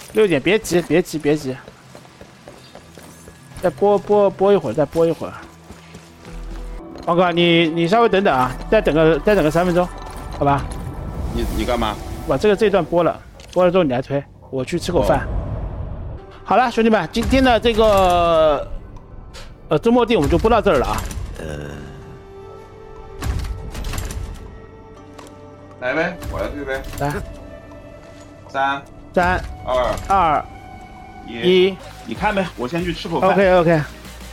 6点，别急，别急，别急，再播一会儿，再播一会儿。王哥，你稍微等等啊，再等个3分钟，好吧？ 你干嘛？ 把这段播了之后你来推，我去吃口饭。好了，兄弟们，今天的这个周末定我们就播到这儿了啊。 来呗，我来推呗。 来 ，3、 2、1， 你看呗，我先去吃口饭。 OK。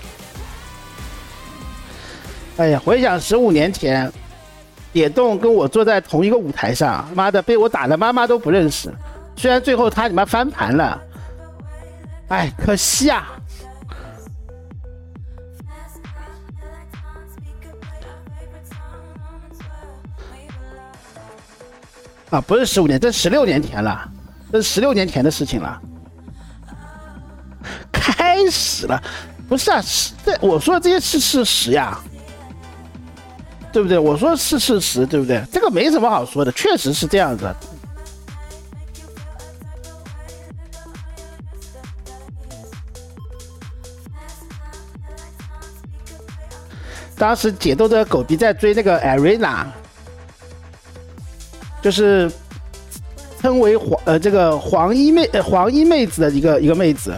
哎呀，回想15年前，野洞跟我坐在同一个舞台上，妈的被我打的妈妈都不认识。虽然最后他你妈翻盘了，哎，可惜啊。啊，不是15年，这16年前了，这是16年前的事情了。开始了，不是啊，我说的这些是事实呀，对不对？我说是事实，对不对？这个没什么好说的，确实是这样子。当时解冻的狗逼在追那个 Arena。就是称为这个黄衣妹子的一个妹子，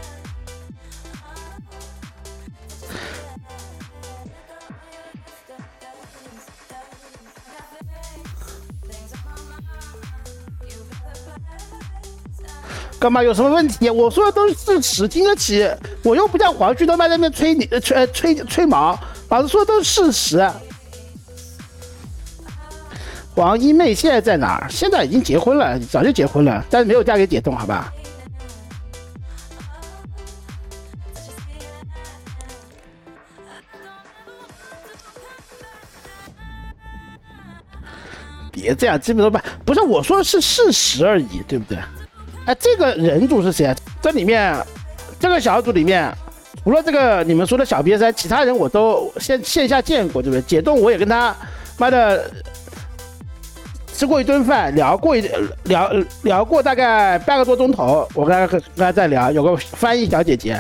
干嘛有什么问题？我说的都是事实，经得起。我又不像黄旭东在那边吹毛，老子说的都是事实。黄一妹现在在哪儿？现在已经结婚了，早就结婚了，但是没有嫁给解冻，好吧？别这样，基本都不是我说的是事实而已，对不对？哎，这个人主是谁啊？这里面这个小组里面，除了这个你们说的小瘪三，其他人我都线下见过，对不对？解冻我也跟他妈的。吃过一顿饭，聊过大概半个多钟头，我跟他在聊，有个翻译小姐姐。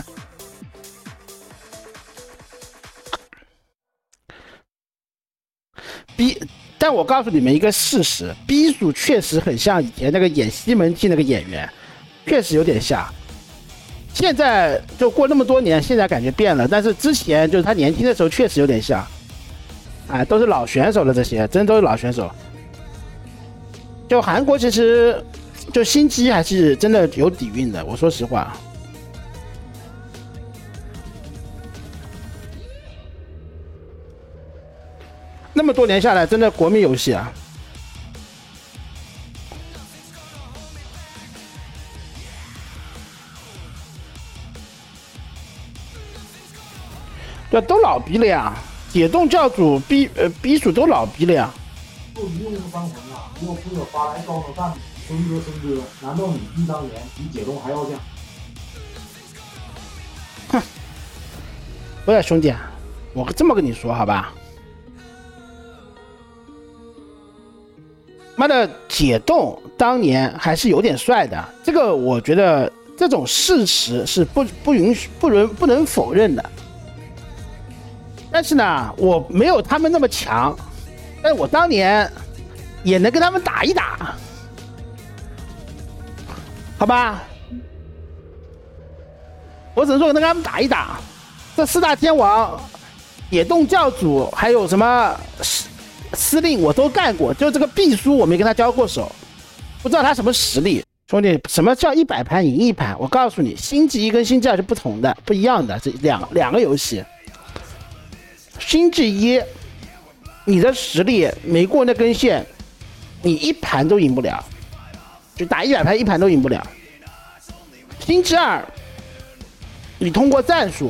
但我告诉你们一个事实，B 组确实很像以前那个演西门庆那个演员，确实有点像。现在就过那么多年，现在感觉变了，但是之前就是他年轻的时候确实有点像。哎，都是老选手了，这些真都是老选手。就韩国其实就心机还是真的有底蕴的，我说实话。那么多年下来，真的国民游戏啊。对，都老逼了呀！解冻教主B 组都老逼了呀。 就一用伤魂啊！若不可发来高手战，孙哥，难道你弟当年比解冻还要强？ 哼！不是兄弟，我这么跟你说好吧？妈的，解冻当年还是有点帅的，这个我觉得这种事实是不能否认的。但是呢，我没有他们那么强。但是我当年也能跟他们打一打，好吧？我只能说跟他们打一打。这4大天王、野洞教主还有什么司令我都干过，就这个毕叔我没跟他交过手，不知道他什么实力。兄弟，什么叫100盘赢1盘？我告诉你，星际1跟星际2是不一样的，这两个游戏。星际1。你的实力没过那根线，你1盘都赢不了，就打100盘1盘都赢不了。星际2，你通过战术，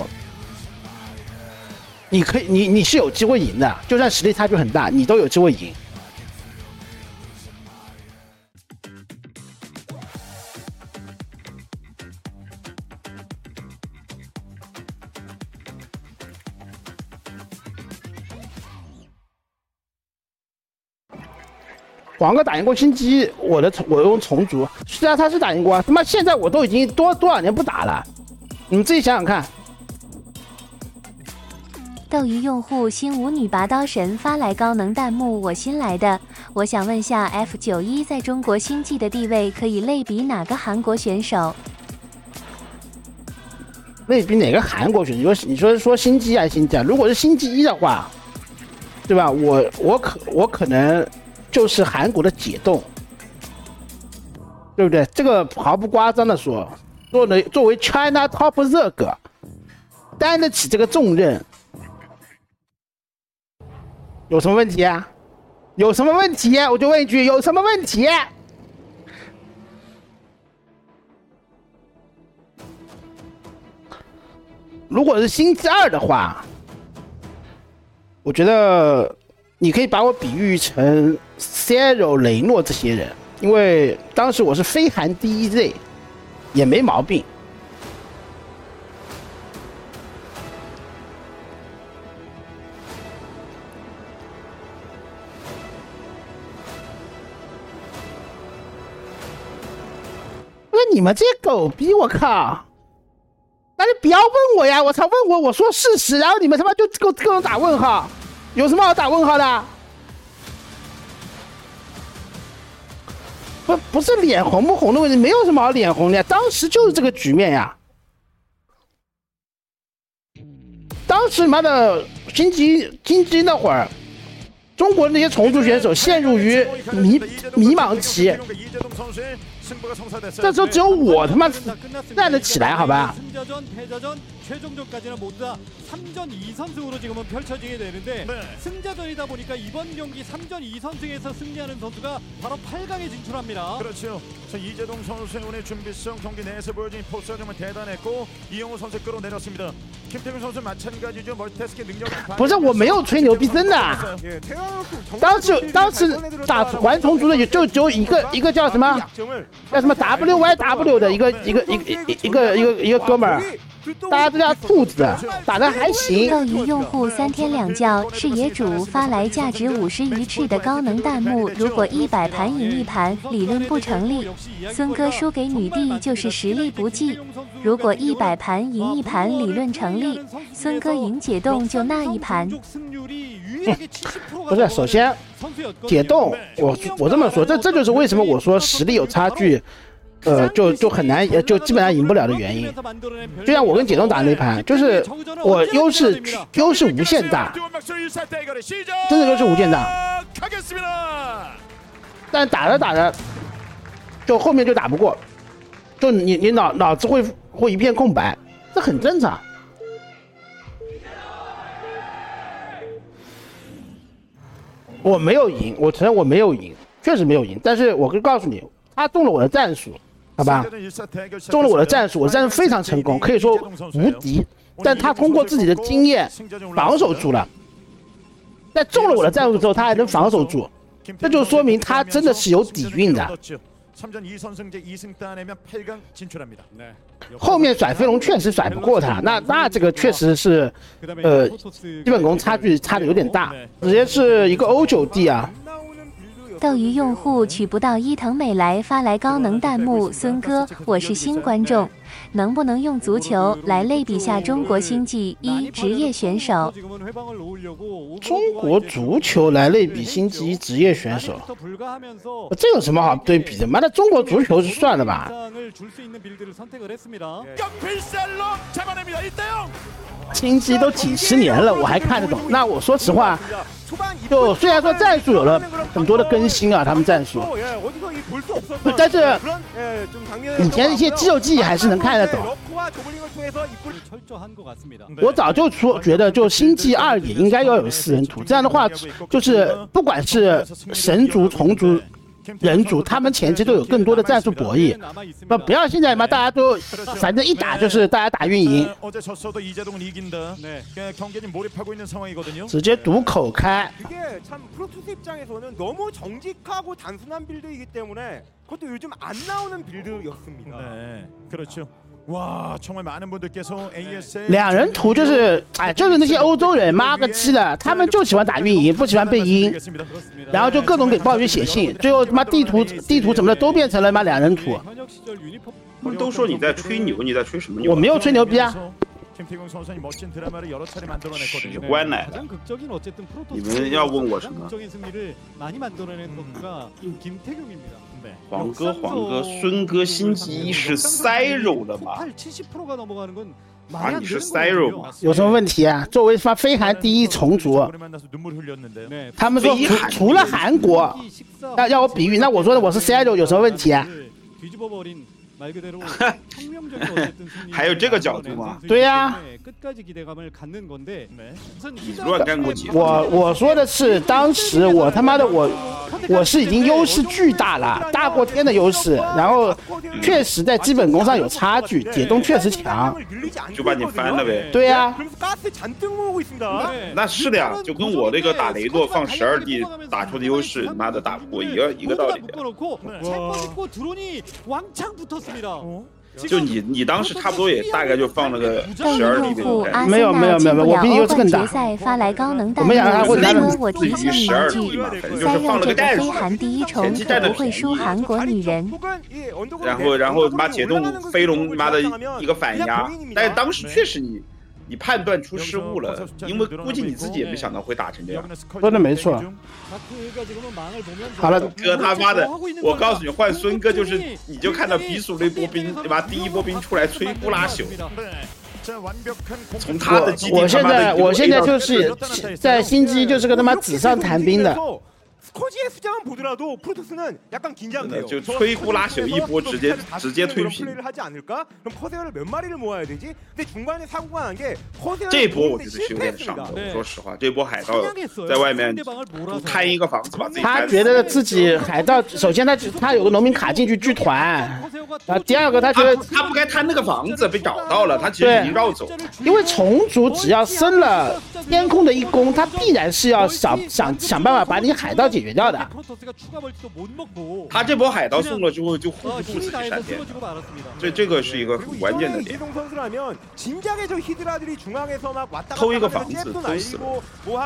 你是有机会赢的，就算实力差距很大，你都有机会赢。 黄哥打赢过星际，我用虫族，虽然他是打赢过啊，他妈现在我都已经多少年不打了，你们自己想想看。 斗鱼用户新舞女拔刀神发来高能弹幕，我新来的，我想问下 F91在中国星际的地位可以类比哪个韩国选手？ 类比哪个韩国选手？你说星际还是星际啊？如果是星际一的话，对吧？我可能就是韩国的解冻，对不对？这个毫不夸张的说，作为 China Top 热哥，担得起这个重任。有什么问题啊？有什么问题？我就问一句，有什么问题？如果是星期二的话，我觉得你可以把我比喻成 Zero 雷诺这些人，因为当时我是非韩第一 Z， 也没毛病。你们这些狗逼，我靠！那你不要问我呀！我操，问我说事实，然后你们他妈就各种打问号，有什么好打问号的？不是脸红不红的问题，没有什么好脸红的，当时就是这个局面呀。当时妈的星际那会儿，中国那些虫族选手陷入于迷茫期。这时候只有我他妈站得起来，好吧？ 최종전까지는 모두 다 3전 2선승으로 지금은 펼쳐지게 되는데 승자전이다 보니까 이번 경기 3전 2선승에서 승리하는 선수가 바로 8강에 진출합니다. 그렇죠. 자, 이재동 선수의 오늘 준비성 경기 내에서 보여진 포스가 정말 대단했고 이영호 선수 끌어내렸습니다. 김태균 선수 마찬가지죠. 멀티태스킹 능력 不是我没有吹牛逼，真的。当时打环虫族的就只有一个叫什么 WYW 的一个哥们儿。 大家都叫兔子，打得还行。 斗鱼用户3天2觉视野主发来价值50鱼翅的高能弹幕，如果100盘赢1盘，理论不成立。孙哥输给女帝就是实力不济。如果100盘赢1盘，理论成立。孙哥赢解冻就那一盘。 不是，首先解冻，我这么说，这就是为什么我说实力有差距。 就很难，就基本上赢不了的原因。就像我跟解冻打那盘，就是我优势无限大，真的优势无限大。但打着，就后面就打不过，就你脑子会一片空白，这很正常。我没有赢，我承认我没有赢，确实没有赢。但是我可以告诉你，他中了我的战术。 好吧，中了我的战术，我的战术非常成功，可以说无敌。但他通过自己的经验防守住了。在中了我的战术之后，他还能防守住，这就说明他真的是有底蕴的。后面甩飞龙确实甩不过他，那这个确实是，基本功差的有点大，直接是一个欧9D 啊。 斗鱼用户取不到伊藤美来发来高能弹幕，孙哥，我是新观众，能不能用足球来类比下中国星际一职业选手？ 中国足球来类比星际一职业选手，这有什么好对比的？妈的，中国足球就算了吧。星际都几10年了，我还看得懂。那我说实话。 就虽然说战术有了很多的更新啊，他们战术，但是以前一些肌肉记忆还是能看得懂。我早就觉得，就星际2也应该要有4人图，这样的话，就是不管是神族、虫族。 人族他们前期都有更多的战术博弈，不要现在嘛，大家都反正一打就是大家打运营，直接堵口开。 프로토스 입장에서는 너무 정직하고 단순한 빌드이기 때문에 그것도 요즘 안 나오는 빌드였습니다. 네, 그렇죠. 와 정말 많은 분들께서 ASL 两人图就是就是那些欧洲人妈个鸡的，他们就喜欢打运营，不喜欢被阴，然后就各种给暴雨写信，最后他妈地图什么的都变成了妈两人图。 他们都说你在吹牛，你在吹什么牛？ 我没有吹牛逼啊。 김태경 선수는 멋진 드라마를 여러 차례 만들어냈거든요. 关来的，你们要问我什么？黄哥，孙哥星期一是塞肉了吗？啊，你是塞肉吗？ 有什么问题啊？作为他妈非韩第一虫族，他们说除了韩国，要我比喻，那我说的我是塞肉有什么问题啊？ 还有这个角度吗？ 对呀、 你乱干过几次？ 我说的是当时我他妈的我是已经优势巨大了，大过天的优势，然后确实在基本功上有差距，解冻确实强， 就把你翻了呗。 对呀、 那是的呀，就跟我那个打雷诺放12D打出的优势，妈的打不过一个道理。就你当时差不多也大概就放了个12D 的用户阿没有森纳进不了欧冠决我比你优势更大赛发来高能弹幕， 我没想到他会拿如果我提醒你一句，塞肉这个非韩第一虫可不会输韩国女人。 然后妈解冻飞龙妈的一个反压，但是当时确实你判断出失误了，因为估计你自己也没想到会打成这样。 说的没错。好了， 哥他妈的，我告诉你，换孙哥就是你就看到比属那波兵对吧？第一波兵出来摧枯拉朽。从他的基地我现在就是在新机就是个他妈纸上谈兵的。 스커지의 수장만 보더라도 프로토스는 약간 긴장돼요. 就摧枯拉朽一波直接推平。 하지 않을까? 그럼 커세어를 몇 마리를 모아야 되지? 근데 중간에 사고가 난 게 커세어 这一波我觉得是有点伤的，我说实话，这波海盗在外面摊一个房子把自己。 他觉得自己海盗，首先他有个农民卡进去剧团，然后第二个他觉得他不该摊那个房子被找到了，他其实已经绕走了。 因为虫族只要生了天空的一攻，他必然是要想办法把你海盗解决掉的。 他这波海盗送了之后就护不住自己闪电，这个是一个很关键的点。偷一个房子偷死了。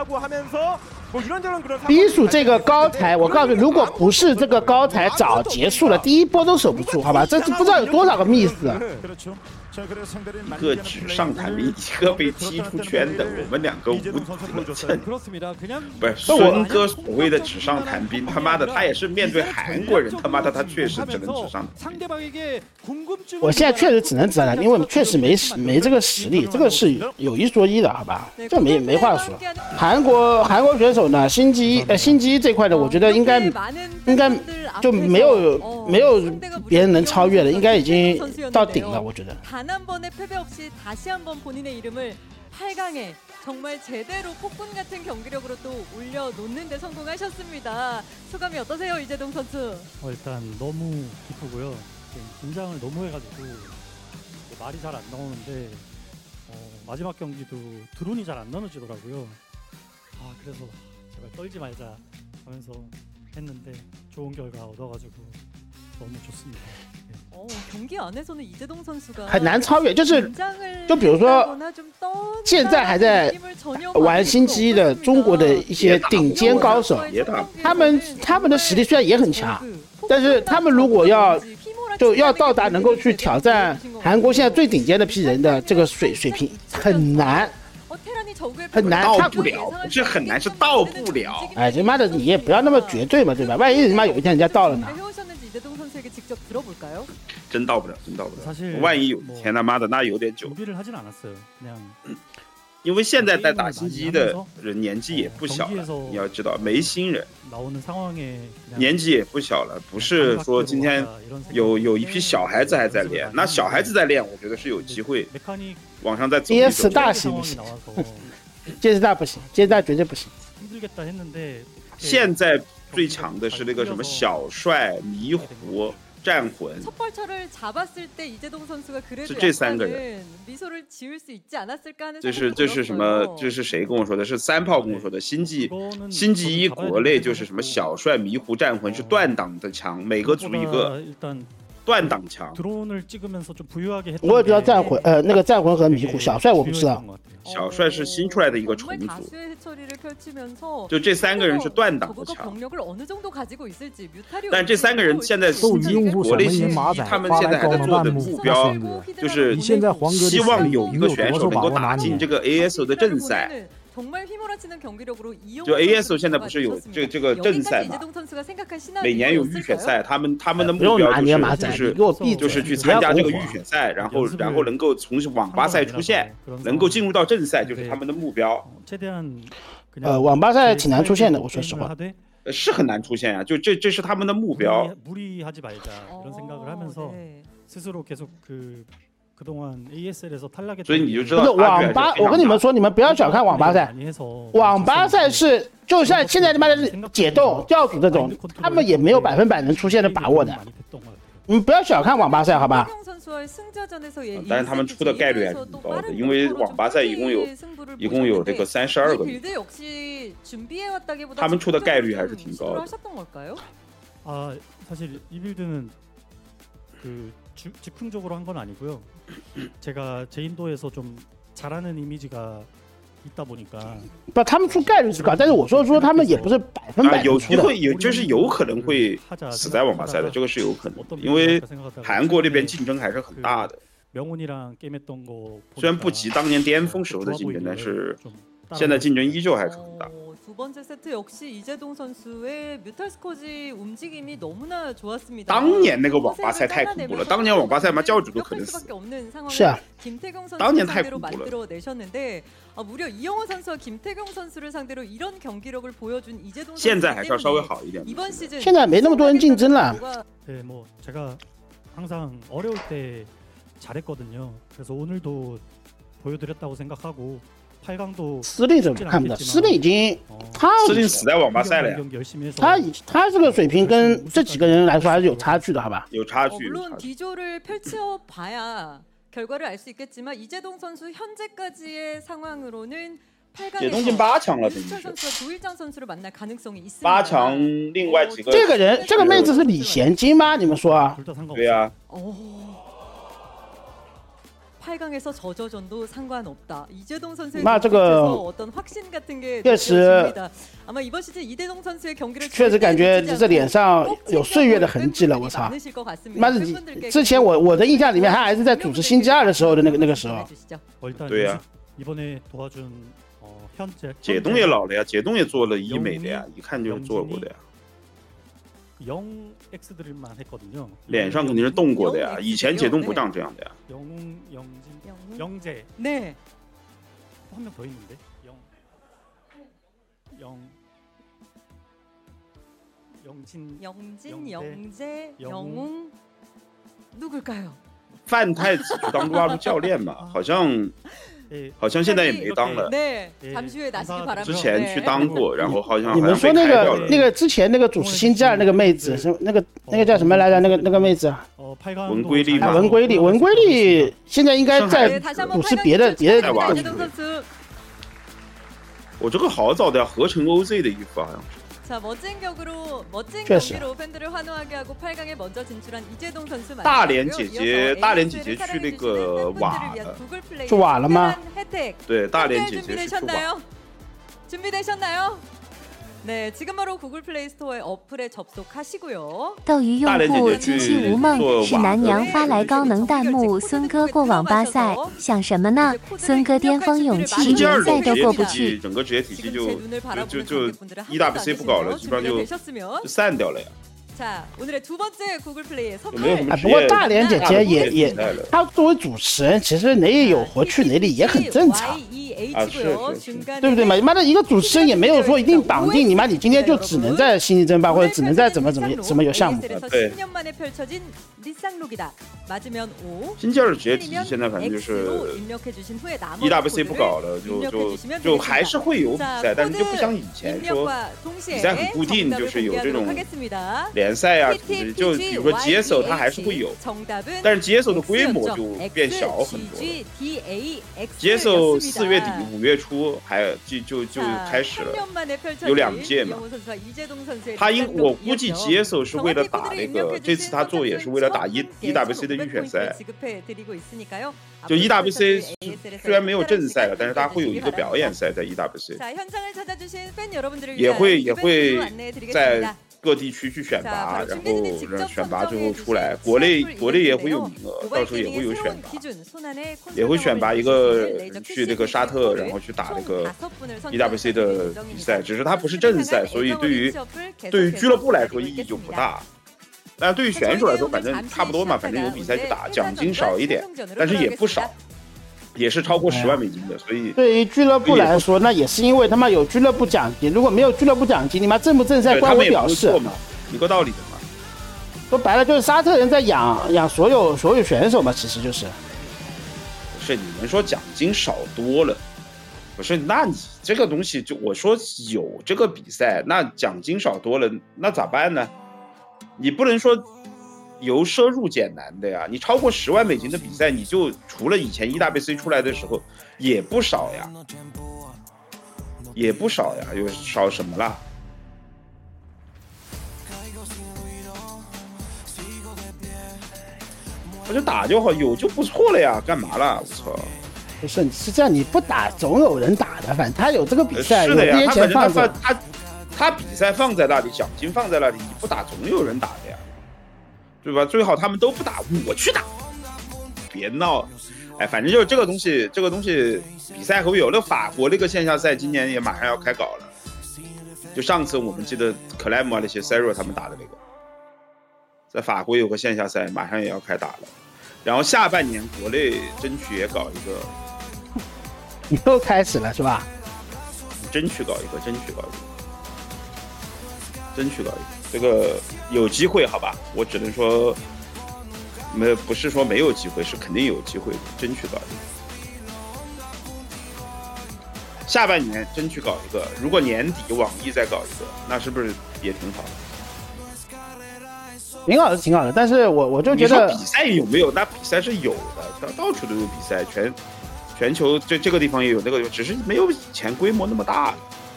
比属这个高台，我告诉你，如果不是这个高台早结束了，第一波都守不住，好吧？这不知道有多少个 miss。 一个纸上谈兵，一个被踢出圈的，我们两个无底了阵。不是孙哥所谓的纸上谈兵，他妈的他也是面对韩国人，他妈的他确实只能纸上谈兵。 我现在确实只能纸上谈，因为确实没这个实力，这个是有一说一的，好吧？这没话说。韩国选手呢，新机这块的，我觉得应该就没有别人能超越的，应该已经到顶了，我觉得。 단 한 번의 패배 없이 다시 한번 본인의 이름을 8강에 정말 제대로 폭군 같은 경기력으로 또 올려놓는 데 성공하셨습니다. 소감이 어떠세요, 이재동 선수? 일단 너무 기쁘고요. 긴장을 너무 해가지고 말이 잘 안 나오는데 마지막 경기도 드론이 잘 안 나눠지더라고요. 그래서 제발 떨지 말자 하면서 했는데 좋은 결과 얻어가지고 너무 좋습니다. 경기 안에서는 이재동 선수가 很难超越，就比如说现在还在玩新机的中国的一些顶尖高手，他们的实力虽然也很强，但是他们如果要到达能够去挑战韩国现在最顶尖的批人的这个水平，很难。 很难到不了，这很难是到不了。 哎，这妈的你也不要那么绝对嘛，对吧？万一他妈有一天人家到了呢？ 真到不了，真到不了。万一有一天他妈的那有点久。因为现在在打新机的人年纪也不小了，你要知道没新人，年纪也不小了，不是说今天有一批小孩子还在练，那小孩子在练，我觉得是有机会往上再走。 PS 大行不行？PS 大不行，PS 大绝对不行。 现在最强的是那个什么小帅、迷糊。 战魂 첫 벌처를 잡았을 때 이재동 선수가 그래도 这三个人 미소를 지을 수 있지 않았을까 하는 这是什么？这是谁跟我说的？是三炮跟我说的。星际一国内就是什么小帅、迷糊、战魂是断档的强，每个组一个。 断档强。 드론을 찍으면서 좀 부유하게 했던 我也知道战魂，那个战魂和迷糊，小帅我不知道。 小帅是新出来的一个重组，就这3个人是断档的强。但这3个人现在国内信息，他们现在还在做的目标就是希望有一个选手能够打进这个 ASO 的正赛。 就 ASO 现在不是有这个正赛嘛？每年有预选赛，他们的目标就是去参加这个预选赛，然后能够从网吧赛出现，能够进入到正赛，就是他们的目标。 网吧赛挺难出现的，我说实话。 是很难出现啊，就这是他们的目标。 所以你就知道网吧，我跟你们说，你们不要小看网吧赛。网吧赛是就像现在他妈的解冻、教主这种，他们也没有100%能出现的把握的。你们不要小看网吧赛，好吧？ 但是他们出的概率还是挺高的，因为网吧赛一共有这个32个名，他们出的概率还是挺高的。 사실 이 빌드는 즉흥적으로 한 건 아니고요. 제가 제 인도에서 좀 잘하는 이미지가 있다 보니까 不，他们出概率是高，但是我说他们也不是100% 有机会就是有可能会死在网吧赛的，这个是有可能的，因为韩国这边竞争还是很大的。虽然不及当年巅峰时候的竞争，但是现在竞争依旧还是很大。 두 번째 세트 역시 이재동 선수의 뮤탈스커지 움직임이 너무나 좋았습니다. 当年那个网吧赛太恐怖了，当年网吧赛嘛教主都可能死。 是啊， 김태경 当年 선수 太 상대로 恐怖了。 만들어내셨는데 무려 이영호 선수와 김태경 선수를 상대로 이런 경기력을 보여준 이재동 선수 现在还是要稍微好一点。 이번 시즌 现在没那么多人竞争了。 네, 뭐 제가 항상 어려울 때 잘했거든요. 그래서 오늘도 보여드렸다고 생각하고 8강도 司令怎么看不到？司令已经司令死在网吧赛了呀。 他这个水平跟这几个人来说还是有差距的，好吧？ 有差距。 물론 D조를 펼쳐봐야 결과를 알 수 있겠지만 이재동 선수 현재까지의 상황으로는 8강에서 8强了，等于是 조일장 선수를 만날 가능성이 있습니다. 8强，另外几个这个人，这个妹子是李贤金吗？你们说啊？ 对呀。 8강에서 저저전도 상관없다. 이재동 선수의 어떤 확신 같은 게 确实 아마 이번 시즌 이재동 선수의 경기를 确实感觉这脸上有岁月的痕迹了，我操！妈的，之前我的印象里面，他还是在主持星际2的时候的那个时候。 对呀。解冻也老了呀，解冻也做了医美的呀，一看就是做过的呀。 0X들만 했거든요. 脸上肯定是动过的呀，以前解冻不长这样的呀。 영재. 네. 한 명 더 있는데. 영재, 영웅 누굴까요? 范太子去当撸啊撸教练嘛，好像现在也没当了。 네, 잠시 후에 나시기 바랍니다. 之前去当过，然后好像你们说那个之前那个主持星际2那个妹子，是那个叫什么来着？那个妹子， 文瑰丽嘛。 文瑰丽现在应该在主持别的。 我这个好早的呀，合成 OZ 的衣服好像是。 자, 멋진 경기로 팬들을 환호하게 하고 8강에 먼저 진출한 이재동 선수 大连姐姐去那个瓦了， 去瓦了吗？ 对，大连姐姐是去瓦。 준비되셨나요? 네, 지금 바로 구글 플레이 스토어의 어플에 접속하시고요. 斗鱼用户今夕无梦是南娘发来高能弹幕，孙哥过网吧赛，想什么呢？孙哥巅峰勇气联赛都过不去。 整个职业体系就 EWC 不搞了，基本上就散掉了呀。 자, 오늘의 두 번째 구글 플레이의 선물. 不过大连姐姐也，她作为主持人，其实哪里有活去哪里也很正常。 对不对嘛？妈的，一个主持人也没有说一定绑定你妈，你今天就只能在星际争霸或者只能在怎么有项目。 对。星际2的职业体系现在反正就是 EWC 不搞了，就还是会有比赛，但是就不像以前说比赛很固定，就是有这种联赛啊，就比如说 GSO 它还是会有，但是 GSO 的规模就变小很多了。GSO 4月底 5月初还就开始了，有2届嘛。我估计GSO是为了打那个，这次他做也是为了打EWC 的预选赛。就 EWC 虽然没有正赛了，但是他会有一个表演赛在 EWC， 也会在各地区去选拔，然后选拔最后出来，国内也会有名额，到时候也会有选拔，也会选拔一个人去那个沙特，然后去打那个 EWC 的比赛，只是它不是正赛，所以对于俱乐部来说意义就不大。但对于选手来说，反正差不多嘛，反正有比赛去打，奖金少一点，但是也不少，也是超过10万美金的，所以对于俱乐部来说，那也是因为他妈有俱乐部奖金，如果没有俱乐部奖金，你妈正不正赛关我屌事嘛，一个道理的嘛。 说白了就是沙特人在养所有选手嘛，其实就是。 不是你们说奖金少多了，不是？那你这个东西就我说有这个比赛，那奖金少多了，那咋办呢？你不能说由奢入俭难的呀，你超过10万美金的比赛，你就除了以前 EWC 出来的时候也不少呀，有少什么啦？我就打就好，有就不错了呀，干嘛啦？我操！ 不是这样，你不打总有人打的，反正他有这个比赛， 是的呀， 有这些钱放着。 他比赛放在那里，奖金放在那里，你不打总有人打的呀，对吧？最好他们都不打，我去打，别闹！哎，反正就是这个东西比赛会有。那法国那个线下赛今年也马上要开搞了，就上次我们记得克莱姆啊那些 Cero 他们打的那个，在法国有个线下赛，马上也要开打了。然后下半年国内争取也搞一个， 又开始了是吧？ 争取搞一个，这个有机会好吧？我只能说，不是说没有机会，是肯定有机会的，争取搞一个。下半年争取搞一个，如果年底网易再搞一个，那是不是也挺好的？ 挺好的，但是我就觉得比赛有没有？那比赛是有的，到处都有比赛，全球这个地方也有，那个只是没有以前规模那么大。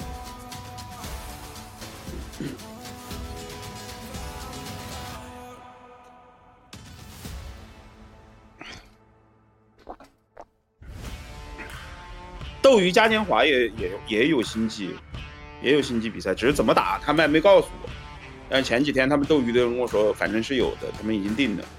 斗鱼嘉年华也有星际比赛，只是怎么打他们还没告诉我。但是前几天他们斗鱼的人跟我说，反正是有的，他们已经定了。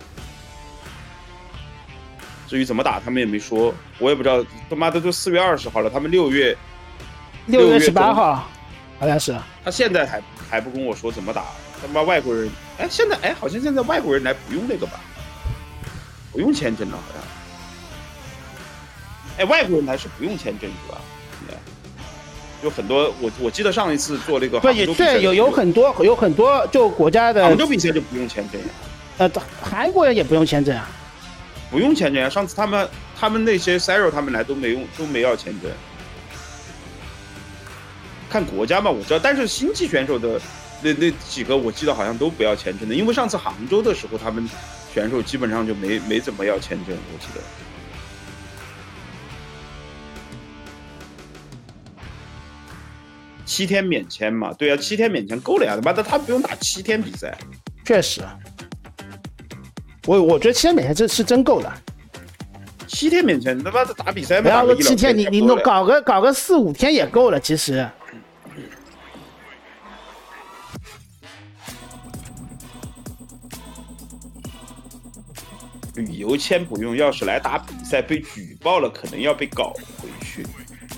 至于怎么打，他们也没说，我也不知道。他妈的都4月20号了，他们6月 18号好像是。 他现在还不跟我说怎么打，他妈外国人好像现在外国人来不用那个吧，不用签证了好像。外国人来是不用签证是吧？有很多，我记得上一次做那个杭州比赛， 对，有很多就国家的杭州比赛就不用签证呀。 韩国人也不用签证啊， 不用签证呀。上次他们那些 Cero 他们来都没要签证。看国家嘛，我知道，但是星际选手的那几个我记得好像都不要签证的，因为上次杭州的时候他们选手基本上就没怎么要签证，我记得。7天免签嘛，对啊，7天免签够了呀，他妈的他不用打7天比赛。 确实，我觉得7天免签这是真够了。 7天免签，他妈的打比赛不要说7天，你搞个4-5天也够了，其实。 旅游签不用，要是来打比赛被举报了，可能要被搞回去。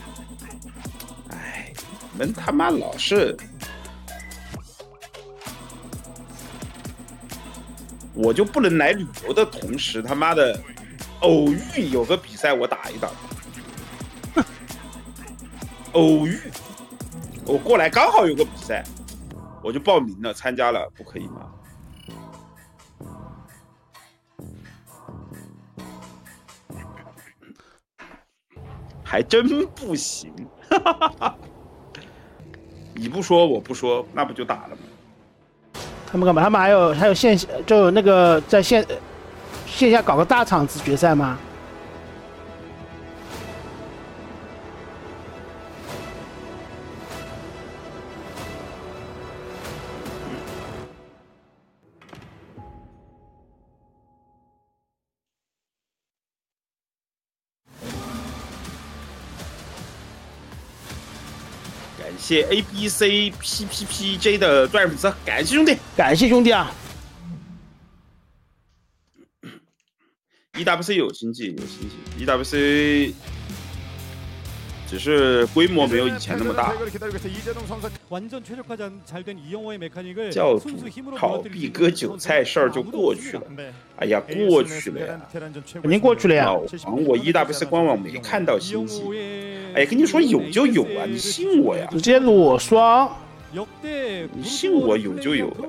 你们他妈老是，我就不能来旅游的同时，他妈的偶遇有个比赛我打一打。偶遇，我过来刚好有个比赛，我就报名了，参加了，不可以吗？还真不行，你不说我不说，那不就打了吗？ 他们干嘛？他们还有线就那个在线下搞个大场子决赛吗？ 谢 ABCPPPJ 的钻石粉丝，感谢兄弟， 感谢兄弟啊！ EWC 有新技，EWC 只是规模没有以前那么大。教主逃避割韭菜事儿就过去了，哎呀，过去了呀， 肯定过去了呀。 老黄，我 EWC 官网没看到新技，哎，跟你说有就有啊，你信我呀？ 直接裸双。 你信我有就有了，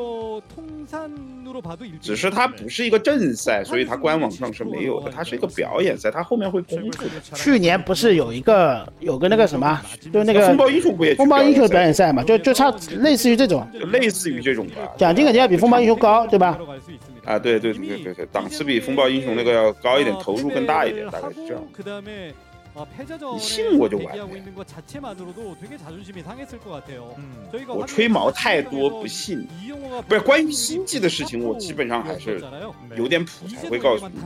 只是它不是一个正赛，所以它官网上是没有的，它是一个表演赛，它后面会公布的。 去年不是有个那个什么，就那个风暴英雄不也风暴英雄的表演赛嘛，就差类似于这种， 就类似于这种吧。 奖金肯定要比风暴英雄高，对吧？ 啊，对，档次比风暴英雄那个要高一点，投入更大一点，大概是这样。 你信我就完了。我吹毛太多不信，不是关于星际的事情，我基本上还是有点谱才会告诉你。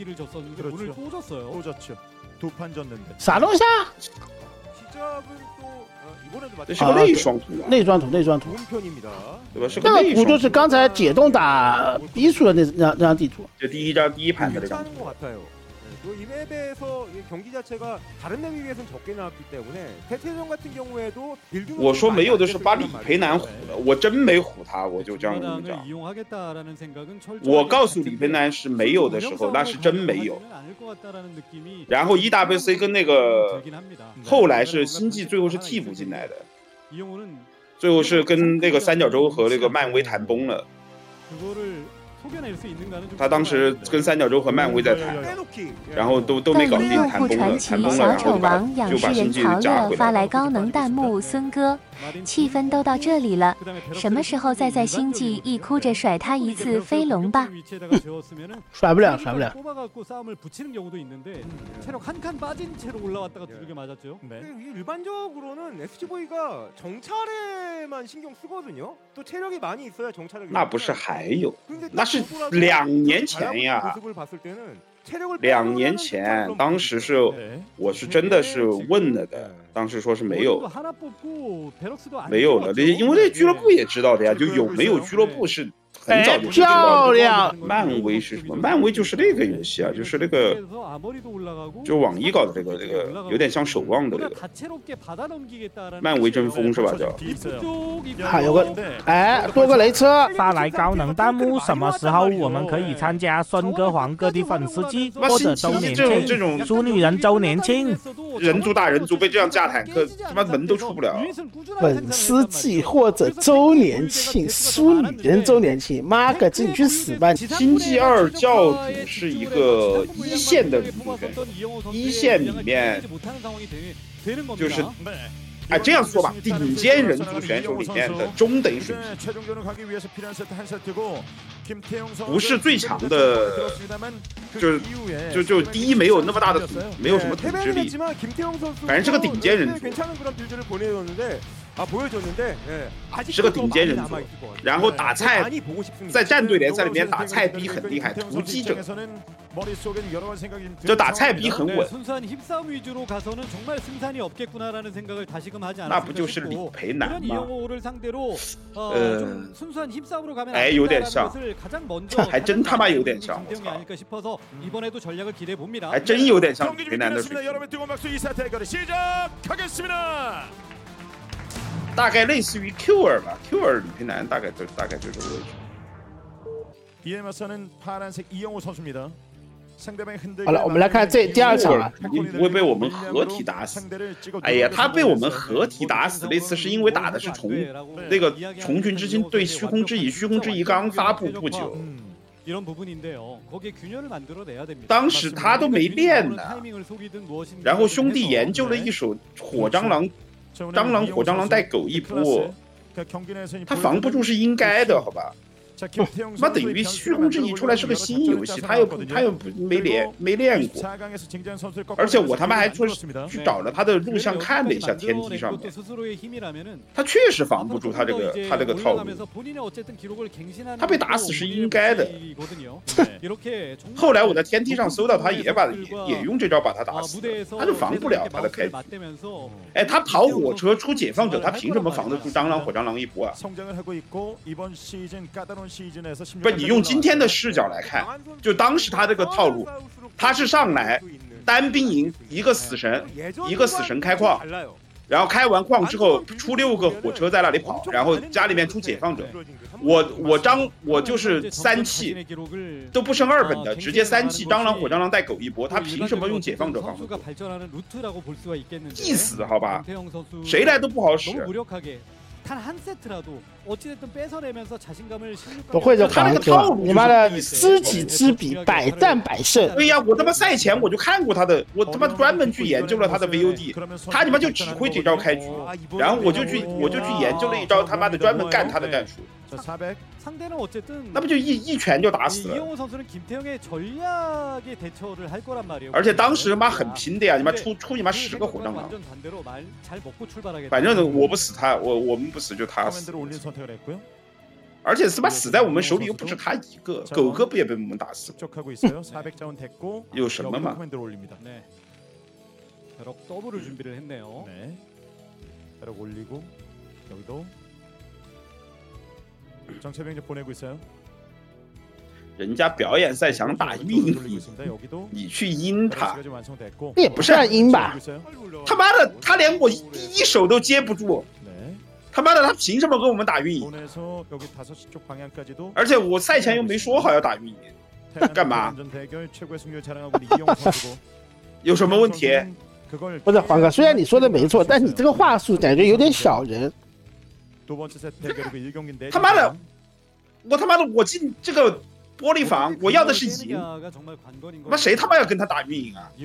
啥东西啊？ 这是个内双图啊， 内双图， 对吧？是个那个图就是刚才解冻打B数的那张地图， 就第一盘的那张图。 이 맵에서 경기 자체가 다른 맵에 비해서는 적게 나왔기 때문에 태태전 같은 경우에도 我说没有的是把李培南唬了，我真没唬他，我就这样跟你讲。我告诉李培南是没有的时候，那是真没有。然后 EWC 跟那个后来是星际最后是替补进来的，最后是跟那个三角洲和那个漫威谈崩了。 他当时跟三角洲和漫威在谈，然后都没搞定，谈崩了， 小丑王仰视人曹乐发来高能弹幕，孙哥，气氛都到这里了，什么时候再在星际一哭着甩他一次飞龙吧？ 甩不了。 일반적으로는 SGV가 정찰에만 신경 쓰거든요. 또 체력이 많이 있어야 정찰을. 那不是还有，那是2年前呀。 2年前，当时是我是真的是问了的，当时说是没有，没有了。因为那俱乐部也知道的呀，就有没有俱乐部是很早就知道的。漫威是什么？漫威就是那个游戏啊，就是那个就网易搞的那个有点像守望的那个漫威争锋是吧？叫还有个多个雷车发来高能弹幕，什么时候我们可以参加孙哥黄哥的粉丝季或者周年庆？ 这种淑女人周年庆， 人族打人族被这样架坦克，他妈门都出不了。 粉丝季或者周年庆，淑女人周年庆，妈个鸡，你去死吧！ 星际2教主是一个一线的人族选手，一线里面就是。 哎，这样说吧，顶尖人族选手里面的中等水平，不是最强的，就第一没有那么大的土，没有什么统治力，反正是个顶尖人族。 是个顶尖人族，然后打菜，在战队联赛里面打菜逼很厉害，突击者，就打菜逼很稳。那不就是李培南吗？哎，有点像，还真他妈有点像，我操，还真有点像李培南的水平。 大概类似于 Q2吧 ，Q2李培南大概就这个位置。 好了，我们来看这第2场了。 肯定不会被我们合体打死。哎呀，他被我们合体打死那次是因为打的是那个虫群之心对虚空之翼，虚空之翼刚发布不久。 当时他都没练呢，然后兄弟研究了一手火蟑螂。 火蟑螂带狗一波，他防不住是应该的，好吧？ 那等于虚空之翼出来是个新游戏，他又没练过，而且我他妈还去找了他的录像看了一下天梯上面，他确实防不住他这个套路，他被打死是应该的。后来我在天梯上搜到他也用这招把他打死，他就防不了他的开局。哎，他跑火车出解放者，他凭什么防得住蟑螂火蟑螂一波啊？不是你用今天的视角来看，就当时他这个套路，他是上来单兵营一个死神开矿，然后开完矿之后出6个火车在那里跑，然后家里面出解放者，我就是3气都不升2本的，直接3气蟑螂火蟑螂带狗一波，他凭什么用解放者防？意思好吧，谁来都不好使。 不会这黄哥，你妈的知己知彼，百战百胜。 对呀，我他妈赛前我就看过他的，我他妈专门去研究了他的 VOD， 他他妈就只会这招开局，然后我就去研究了一招他妈的专门干他的战术。那不就一拳就打死了？而且当时妈很拼的呀，你妈出你妈10个火蟑螂，反正我不死他，我们不死就他死。而且他妈死在我们手里又不止他一个，狗哥不也被我们打死了？有什么嘛？ 人家表演赛想打晕你去阴他， 也不是阴吧？ 他妈的，他连我第一手都接不住，他妈的，他凭什么跟我们打晕影？而且我赛前又没说好要打晕影，干嘛？有什么问题？ 不是黄哥，虽然你说的没错，但你这个话术感觉有点小人。 他妈的，我进这个玻璃房，我要的是赢。妈谁他妈要跟他打运营啊？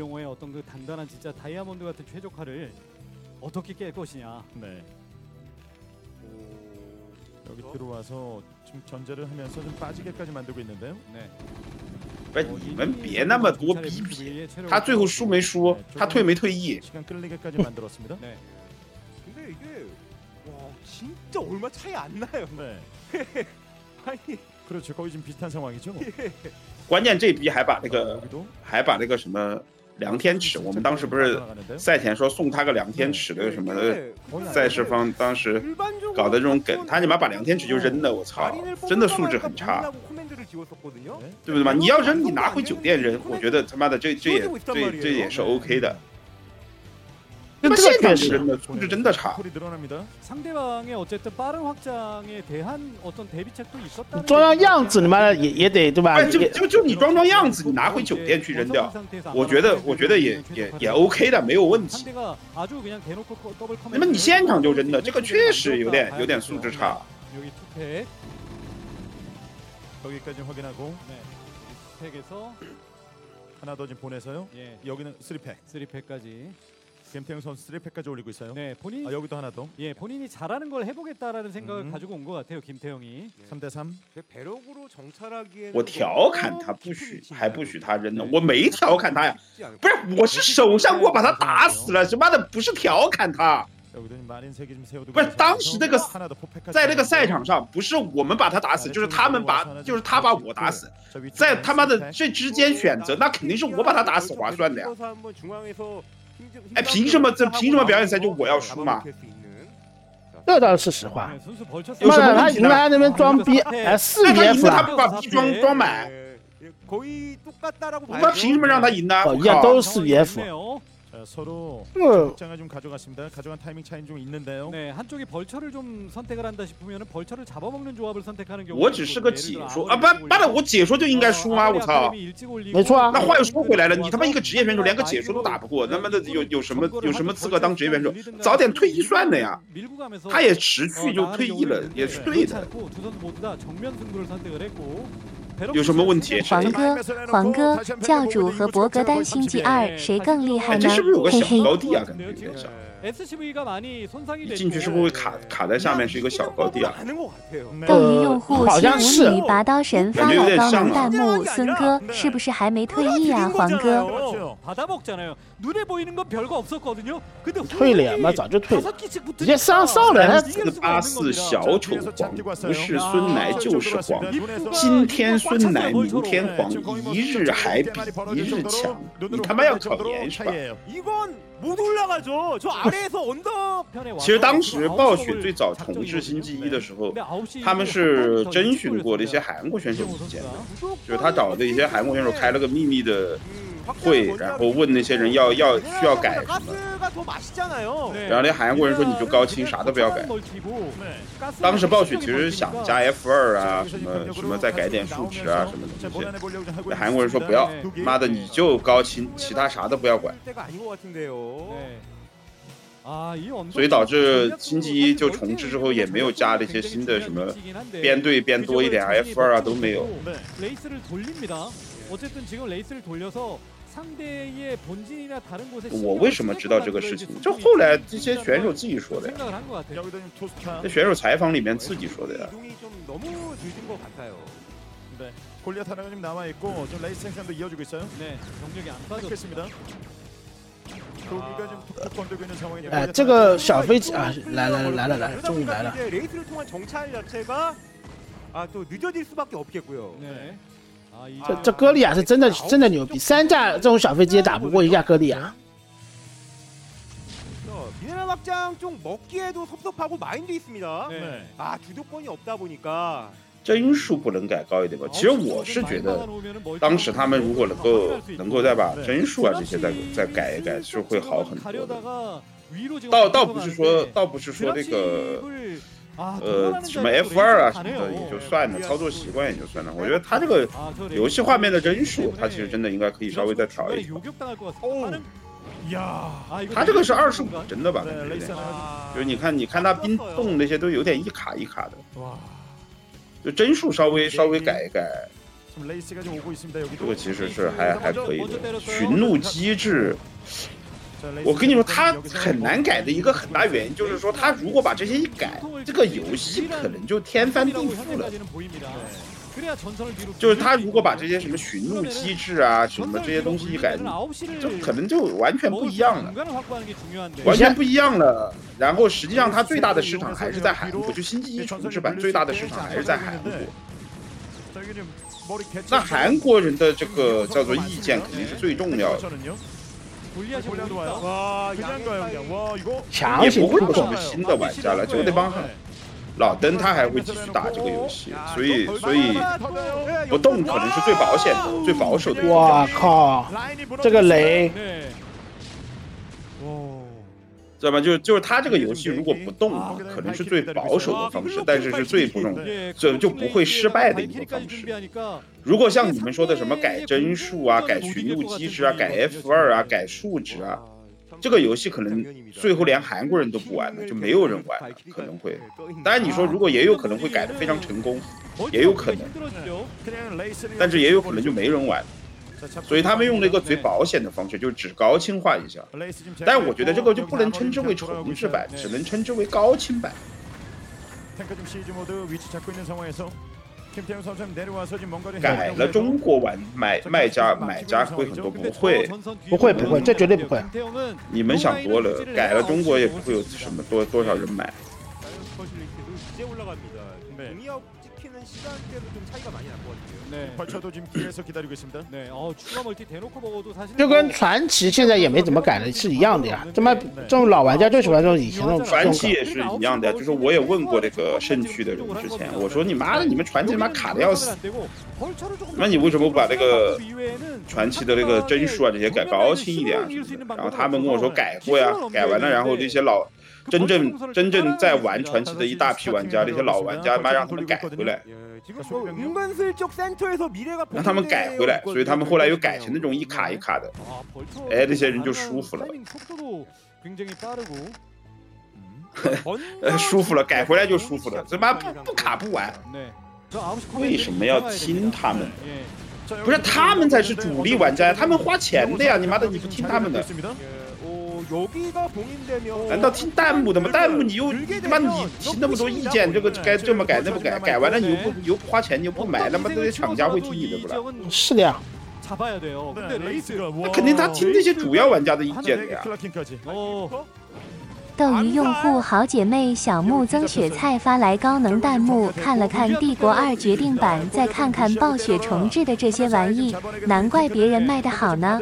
不是你们别那么多逼逼，他最后输没输？他退没退役？ 진짜 얼마 차이 안 나요. 네. 아니, 그렇죠. 거의 지금 비슷한 상황이죠. 关键这逼还把那个什么梁天尺，我们当时不是赛前说送他个梁天尺的什么赛事方，当时搞的这种梗，他你妈把梁天尺就扔了，我操，真的素质很差，对不对嘛？你要扔，你拿回酒店扔，我觉得他妈的这也是 OK 的。 那现场是真的素质真的差。 装装样子，你妈的也得对吧？ 就你装装样子，你拿回酒店去扔掉，我觉得也 OK 的，没有问题。那么你现场就扔的，这个确实有点素质差。 여기까지 확인하고 팩에서 하나 더 지금 보내서요. 예. 여기는 3팩까지. 김태형 선수 3팩까지 올리고 있어요. 네, 본인 여기도 하나 더. 예, 본인이 잘하는 걸 해보겠다라는 생각을 가지고 온 것 같아요, 김태형이. 3대3. 배럭으로 정찰하기에는 我调侃他不许，还不许他扔呢，我没调侃他呀，不是，我是手上我把他打死了，他妈的不是调侃他。 不是当时那个在那个赛场上，不是我们把他打死，就是他把我打死，在他妈的这之间选择，那肯定是我把他打死划算的呀。哎，凭什么表演赛就我要输嘛？ 这倒是实话。妈的，他赢了，他那边装逼，4VF 他不把逼装满，他凭什么让他赢呢？ 一样都是 4VF。 서로 입장을 좀 가져갔습니다. 가져간 타이밍 차이는 좀 있는데요. 네, 한쪽이 벌처를 좀 선택을 한다 싶으면 벌처를 잡아먹는 조합을 선택하는 경우. 我只是个解说啊，不的，我解说就应该输吗？我操！ 没错啊。 那话又说回来了，你他妈一个职业选手连个解说都打不过，他妈的有什么资格当职业选手？早点退役算了呀。他也识趣就退役了，也是对的。 有什么问题？ 黄哥，教主和博格丹星际2谁更厉害呢？ 这是不是有个嘿嘿。 小高地啊？感觉有点像。一进去是不是会卡在下面是一个小高地啊？ 斗鱼用户好像是 5米拔刀神发了高能弹幕，孙哥是不是还没退役啊？黄哥， 退了呀，那早就退了，直接上了。 484小丑皇，不是孙乃就是皇。今天孙乃，明天皇，一日还比一日强。你他妈要考研是吧？其实当时暴雪最早重置星际1的时候，他们是征询过的一些韩国选手意见的，就是他找的一些韩国选手开了个秘密的会，然后问那些人需要改什么，然后那韩国人说你就高清啥都不要改。当时暴雪其实想加 F2啊，什么再改点数值啊什么的这些，那韩国人说不要，妈的你就高清，其他啥都不要管。所以导致星际1就重置之后也没有加了一些新的什么编队编多一点 F2啊都没有。我为什么知道这个事情？这后来这些选手自己说的呀，这选手采访里面自己说的呀。 골리앗 하나가 좀 남아 있고 좀 레이스 생산도 이어지고 있어요. 네, 경력이 안 빠졌습니다. 哎，这个小飞机啊，来了，终于来了。 레이스를 통한 정찰 자체가 또 늦어질 수밖에 없겠고요. 네. 这歌利亚是真的牛逼，3架这种小飞机也打不过1架歌利亚。 미네랄 확장 좀 먹기에도 섭섭하고 마인도 있습니다. 네. 주도권이 없다 보니까 帧数不能改高一点吧？其实我是觉得，当时他们如果能够再把帧数啊这些再改一改，是会好很多的。倒不是说那个什么 F2啊什么的也就算了，操作习惯也就算了。我觉得他这个游戏画面的帧数，他其实真的应该可以稍微再调一调。他这个是25帧的吧？就是你看他冰冻那些都有点一卡一卡的。 就帧数稍微改一改，这个其实是还可以的。寻怒机制，我跟你说，它很难改的一个很大原因就是说，它如果把这些一改，这个游戏可能就天翻地覆了。就是他如果把这些什么寻怒机制啊，什么这些东西一改，就可能就完全不一样了，完全不一样了。然后实际上它最大的市场还是在韩国，就星际1重置版最大的市场还是在韩国。那韩国人的这个叫做意见肯定是最重要的。也不会有什么新的玩家了，就那帮。 老登他还会继续打这个游戏，所以不动可能是最保险的、最保守的。 哇靠！这个雷， 知道吗？就是他这个游戏如果不动，可能是最保守的方式，但是是最不容就不会失败的一个方式。如果像你们说的什么改帧数啊、改寻怒机制啊、改 F2啊、改数值啊。 这个游戏可能最后连韩国人都不玩了，就没有人玩了，可能会。当然你说如果也有可能会改得非常成功，也有可能，但是也有可能就没人玩。所以他们用了一个最保险的方式，就是只高清化一下。但我觉得这个就不能称之为重置版，只能称之为高清版。 改了中国玩买家会很多，不会， 这绝对不会。 你们想多了，改了中国也不会有什么多少人买。 就跟传奇现在也没怎么改的是一样的呀，这种老玩家就喜欢这种以前那种。 传奇也是一样的，就是我也问过那个圣区的人之前，我说你妈的，你们传奇他妈卡的要死，那你为什么不把那个传奇的那个帧数啊这些改高清一点啊？然后他们跟我说改过呀，改完了，然后那些真正在玩传奇的一大批玩家，那些老玩家妈让他们改回来。 让他们改回来，所以他们后来又改成那种一卡一卡的，哎，那些人就舒服了，舒服了，改回来就舒服了，这妈不卡不玩， 为什么要听他们？不是他们才是主力玩家呀，他们花钱的呀！你妈的，你不听他们的？难道听弹幕的吗？弹幕你又他妈你提那么多意见，这个该这么改那么改，改完了你又不花钱，你又不买，那么这些厂家会听你的不啦？ 是的呀。 那肯定他听那些主要玩家的意见的呀。 斗鱼用户好姐妹小木曾雪菜发来高能弹幕，看了看帝国2决定版，再看看暴雪重置的这些玩意，难怪别人卖得好呢。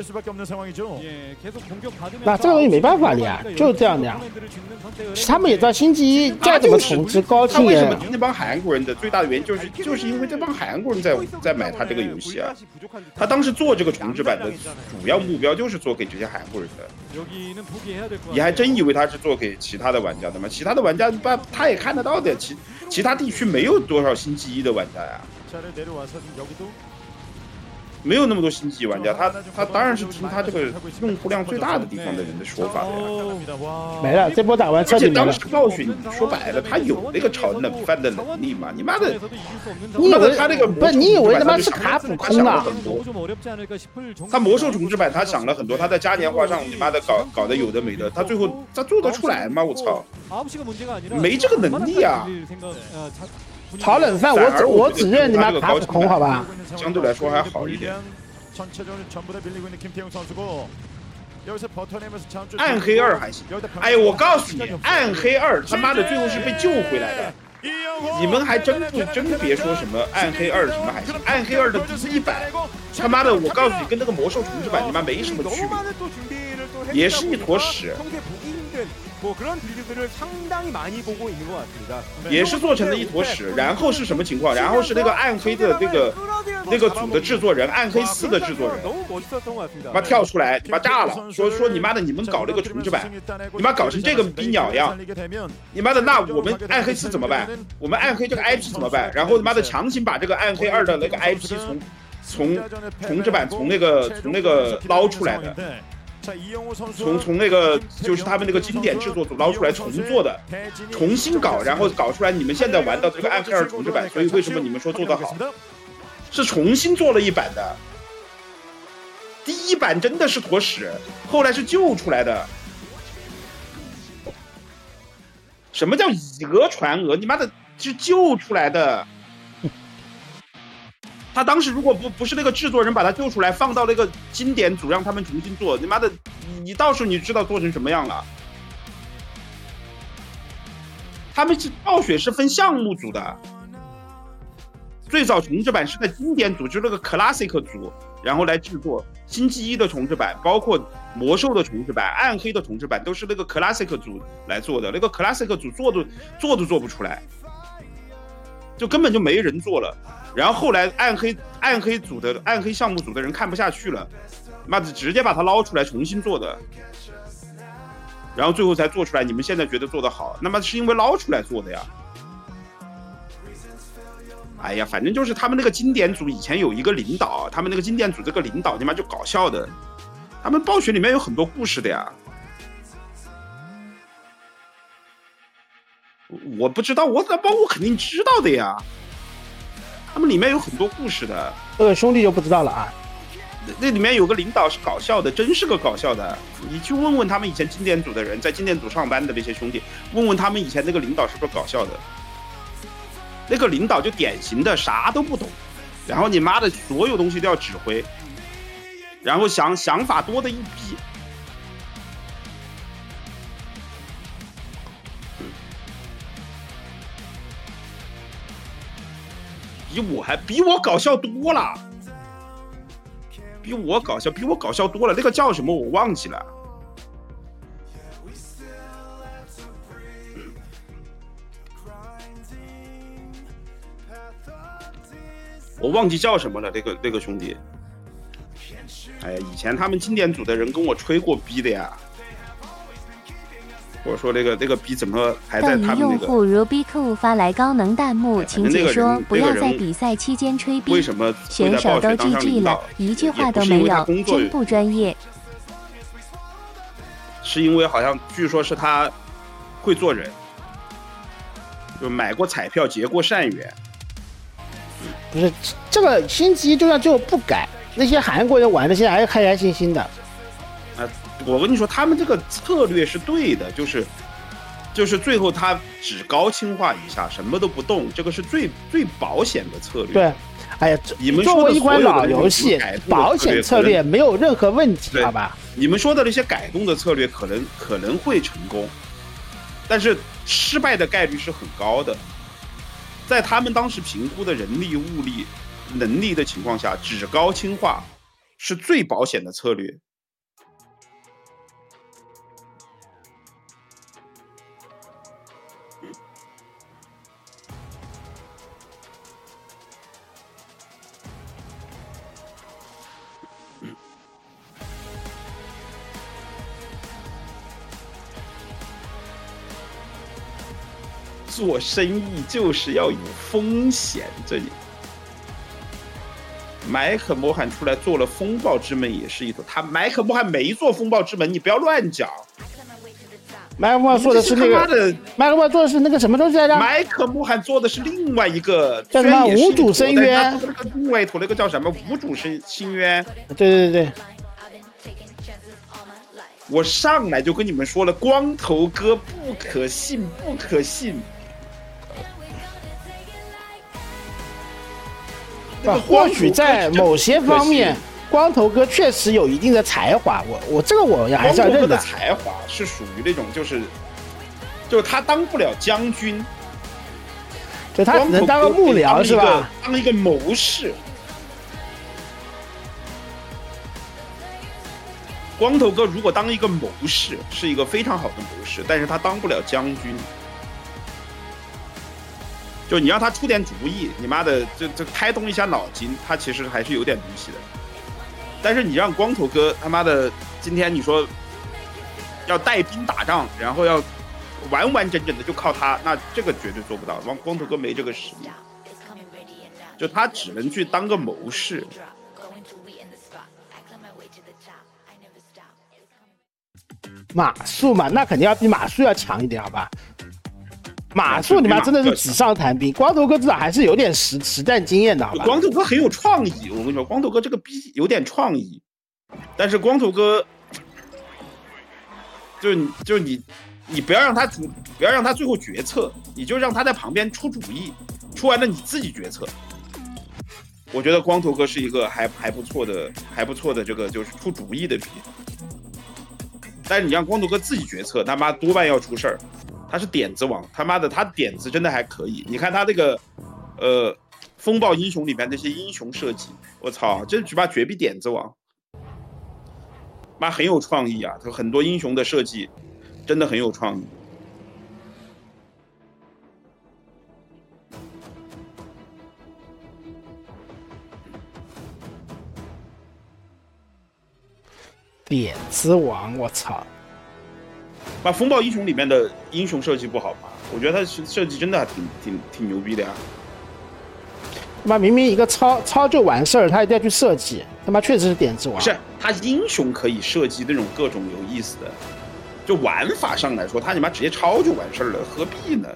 那这个东西没办法的呀，就是这样的呀。他们也知道星际再怎么重置，高清也。他为什么听那帮韩国人的最大的原因就是因为这帮韩国人在买他这个游戏啊。他当时做这个重置版的主要目标就是做给这些韩国人的。你还真以为他是做给其他的玩家的吗？其他的玩家他也看得到的，其他地区没有多少星际1的玩家呀，没有那么多星际玩家，他当然是听他这个用户量最大的地方的人的说法的呀。 没了，这波打完彻底没了。 而且当时暴雪说白了，他有那个炒冷饭的能力嘛？你妈的， 你以为他那个不是你以为他妈是卡普空啊？ 他魔兽重置版他想了很多，他在嘉年华上你妈的搞得有的没的，他最后他做得出来吗？我操，没这个能力啊！ 炒冷饭，我只认你妈卡普空，好吧？ 相对来说还好一点。暗黑2还行，哎，我告诉你，暗黑2他妈的最后是被救回来的。你们还真别说什么暗黑2什么还行，暗黑2的第1版，他妈的我告诉你，跟那个魔兽重置版他妈没什么区别，也是一坨屎。也是做成了一坨屎，然后是什么情况？然后是那个暗黑的那个组的制作人，暗黑4的制作人，妈跳出来，你妈炸了，说你妈的你们搞了个重置版，你妈搞成这个逼鸟样，你妈的那我们暗黑4怎么办？我们暗黑这个 IP 怎么办？然后他妈的强行把这个暗黑2的那个 IP 从重置版从那个捞出来的。从那个就是他们那个经典制作组捞出来重做的，重新搞，然后搞出来你们现在玩到这个暗黑2重置版，所以为什么你们说做得好？是重新做了一版的，第1版真的是坨屎，后来是救出来的。什么叫以讹传讹？你妈的是救出来的。他当时如果不是那个制作人把他救出来，放到那个经典组让他们重新做，你妈的，你到时候你知道做成什么样了？他们是暴雪是分项目组的，最早重置版是在经典组，就是那个 Classic 组，然后来制作星际1的重置版，包括魔兽的重置版、暗黑的重置版，都是那个 Classic 组来做的。那个 Classic 组做都做不出来，就根本就没人做了。然后后来暗黑组的暗黑项目组的人看不下去了，妈的直接把它捞出来重新做的，然后最后才做出来。你们现在觉得做得好，那么是因为捞出来做的呀。哎呀，反正就是他们那个经典组以前有一个领导，他们那个经典组这个领导他妈就搞笑的，他们暴雪里面有很多故事的呀。我不知道，我肯定知道的呀。他们里面有很多故事的， 这个兄弟就不知道了啊。 那里面有个领导是搞笑的，真是个搞笑的。你去问问他们以前经典组的人，在经典组上班的那些兄弟，问问他们以前那个领导是不是搞笑的。那个领导就典型的啥都不懂，然后你妈的所有东西都要指挥，然后想法多的一批。比我搞笑多了，比我搞笑多了。那个叫什么我忘记了，我忘记叫什么了。那个兄弟，哎呀，以前他们经典组的人跟我吹过逼的呀。我说那个逼怎么还在他们那个？ 用户 Rubiku 发来高能弹幕，请解说不要在比赛期间吹逼。 为什么选手都 GG 了，一句话都没有，真不专业。 是因为好像据说是他会做人，就买过彩票结过善缘， 不是这个星期一就算最后不改，那些韩国人玩的现在还是开开心心的。 我跟你说，他们这个策略是对的，就是最后他只高清化一下，什么都不动，这个是最保险的策略。 对，哎呀， 你们作为一款老游戏，保险策略没有任何问题，好吧？ 你们说的那些改动的策略可能会成功，但是失败的概率是很高的。在他们当时评估的人力、物力、能力的情况下，只高清化是最保险的策略。做生意就是要有风险，这里麦克莫汉出来做了风暴之门也是一头，麦克莫汉没做风暴之门，你不要乱讲。 麦克莫汉做的是那个，麦克莫汉做的是那个什么东西来着？ 麦克莫汉做的是另外一个叫什么无主深渊？ 另外一头那个叫什么无主深渊？ 对。 我上来就跟你们说了，光头哥不可信，不可信。 或许在某些方面，光头哥确实有一定的才华，我这个我还是要认的。 光头哥的才华是属于那种就是他当不了将军， 就他只能当个幕僚是吧？ 当一个谋士。光头哥如果当一个谋士，是一个非常好的谋士，但是他当不了将军。就你让他出点主意，你妈的这开动一下脑筋，他其实还是有点东西的。但是你让光头哥他妈的今天你说要带兵打仗，然后要完完整整的就靠他，那这个绝对做不到。光头哥没这个实力，就他只能去当个谋士。 马谡嘛，那肯定要比马谡要强一点，好吧？马谡你妈真的是纸上谈兵，光头哥至少还是有点实战经验的，好吧？ 光头哥很有创意，我跟你说，光头哥这个逼有点创意，但是光头哥，就你不要让他最后决策，你就让他在旁边出主意，出完了你自己决策。我觉得光头哥是一个还不错的这个就是出主意的逼，但是你让光头哥自己决策，他妈多半要出事儿。他是点子王，他妈的，他点子真的还可以。你看他这个，风暴英雄里面那些英雄设计，我操，这他妈绝逼点子王，妈很有创意啊！他很多英雄的设计真的很有创意。 点子王，我操！ 把风暴英雄里面的英雄设计不好吧？我觉得他设计真的还挺牛逼的呀。 他妈明明一个抄就完事儿，他一定要去设计，他妈确实是点子王。 不是，他英雄可以设计那种各种有意思的，就玩法上来说，他你妈直接抄就完事儿了，何必呢？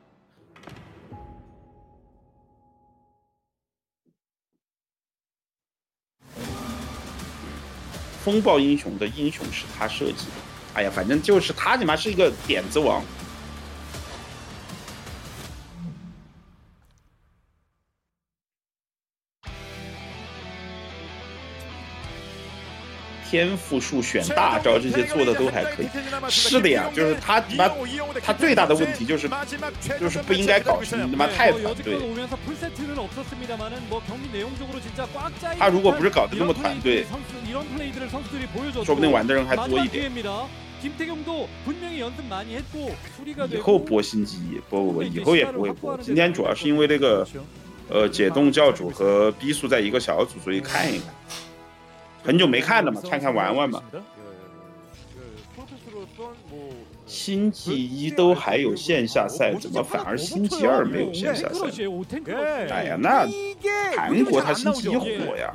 风暴英雄的英雄是他设计的。哎呀，反正就是他你妈是一个点子王。天赋树选大招这些做的都还可以，是的呀，就是他最大的问题就是不应该搞成他妈太团队。他如果不是搞得那么团队，说不定玩的人还多一点。以后播新机不，以后也不会播。今天主要是因为这个解冻教主和逼速在一个小组，所以看一看。很久没看了嘛，看看玩玩嘛。星际一都还有线下赛，怎么反而星际二没有线下赛？哎呀，那韩国他星际一火呀。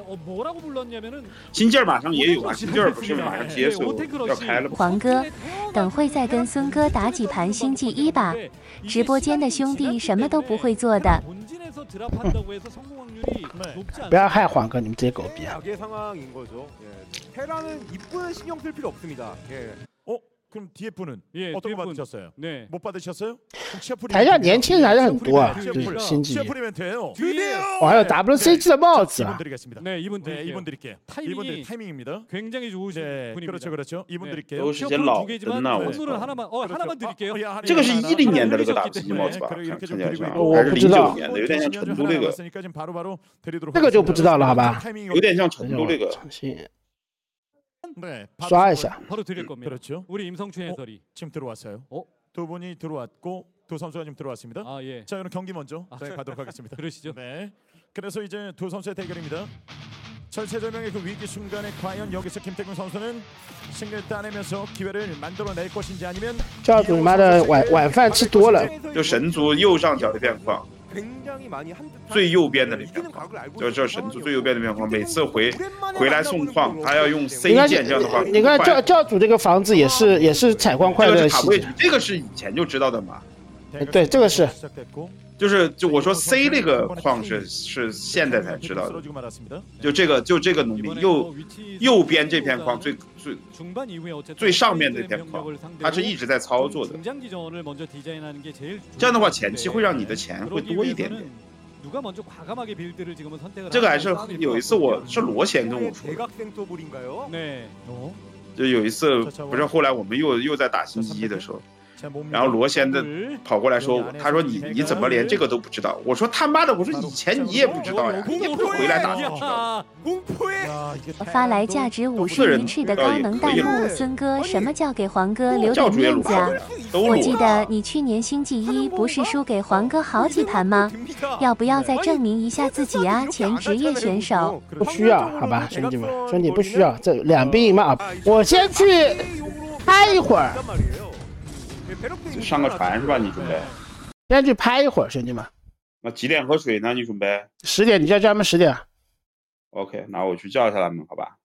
星际二马上也有啊，星际二不是马上接手要开了吗？ 黄哥， 等会再跟孙哥打几盘星际1吧。直播间的兄弟什么都不会做的。 不要害黄哥，你们这些狗逼啊！ 테라는 이분은 신경 쓸 필요 없습니다. 그럼 뒤에 분은 예, 어떤 거 받으셨어요? 네. 못 받으셨어요? 台上年轻人还是很多啊，对，星际。 멘트예요. 我还有 WCG 的帽子啊。 네, 이분 드릴게요. 이분 타이밍입니다. 굉장히 좋으신 분입니다. 그렇죠. 이분 드릴게요. 都是些老人呐，我 선물을 하나만 드릴게요. 这个是10年的这个 WCG帽子吧？看起来像，还是09年的，有点像成都那个。 这个就不知道了，好吧？ 有点像成都那个。 刷一下。 바로 드릴 겁니다. 그렇죠. 우리 임성춘 해설이 지금 들어왔어요. 두 분이 들어왔고 두 선수가 지금 들어왔습니다. 아 예. 자, 그럼 경기 먼저 가도록 하겠습니다. 그러시죠. 네. 그래서 이제 두 선수의 대결입니다. 철새절명의 그 위기 순간에 과연 여기서 김태균 선수는 승리를 따내면서 기회를 만들어낼 것인지 아니면 教主你妈的晚饭吃多了。 就神族右上角的边框。 最右边的那片框，就是神族最右边的片框，每次回来送矿，他要用 C 键，这样的话， 你看教主这个房子也是采矿快乐系统， 这个是以前就知道的嘛？ 对，这个是， 就我说 C 那个矿是现在才知道的，就这个农民右边这片矿最上面这片矿，他是一直在操作的。这样的话，前期会让你的钱会多一点点。 这个还是有一次我是罗贤跟我说的，就有一次不是后来我们又在打星际1的时候。 然后罗先的跑过来说，他说你怎么连这个都不知道？我说他妈的，我说以前你也不知道呀，你也不是回来打才知道。 发来价值50鱼翅的高能弹幕，孙哥，什么叫给黄哥留点面子啊？我记得你去年星际1不是输给黄哥好几盘吗？要不要再证明一下自己啊？前职业选手。 不需要，好吧，兄弟们，兄弟不需要，这2兵一马，我先去拍一会儿。 上个船是吧？你准备？ 先去拍一会儿，兄弟们。 那几点喝水呢？你准备 ？10点，你叫他们10点。 OK， 那我去叫一下他们，好吧？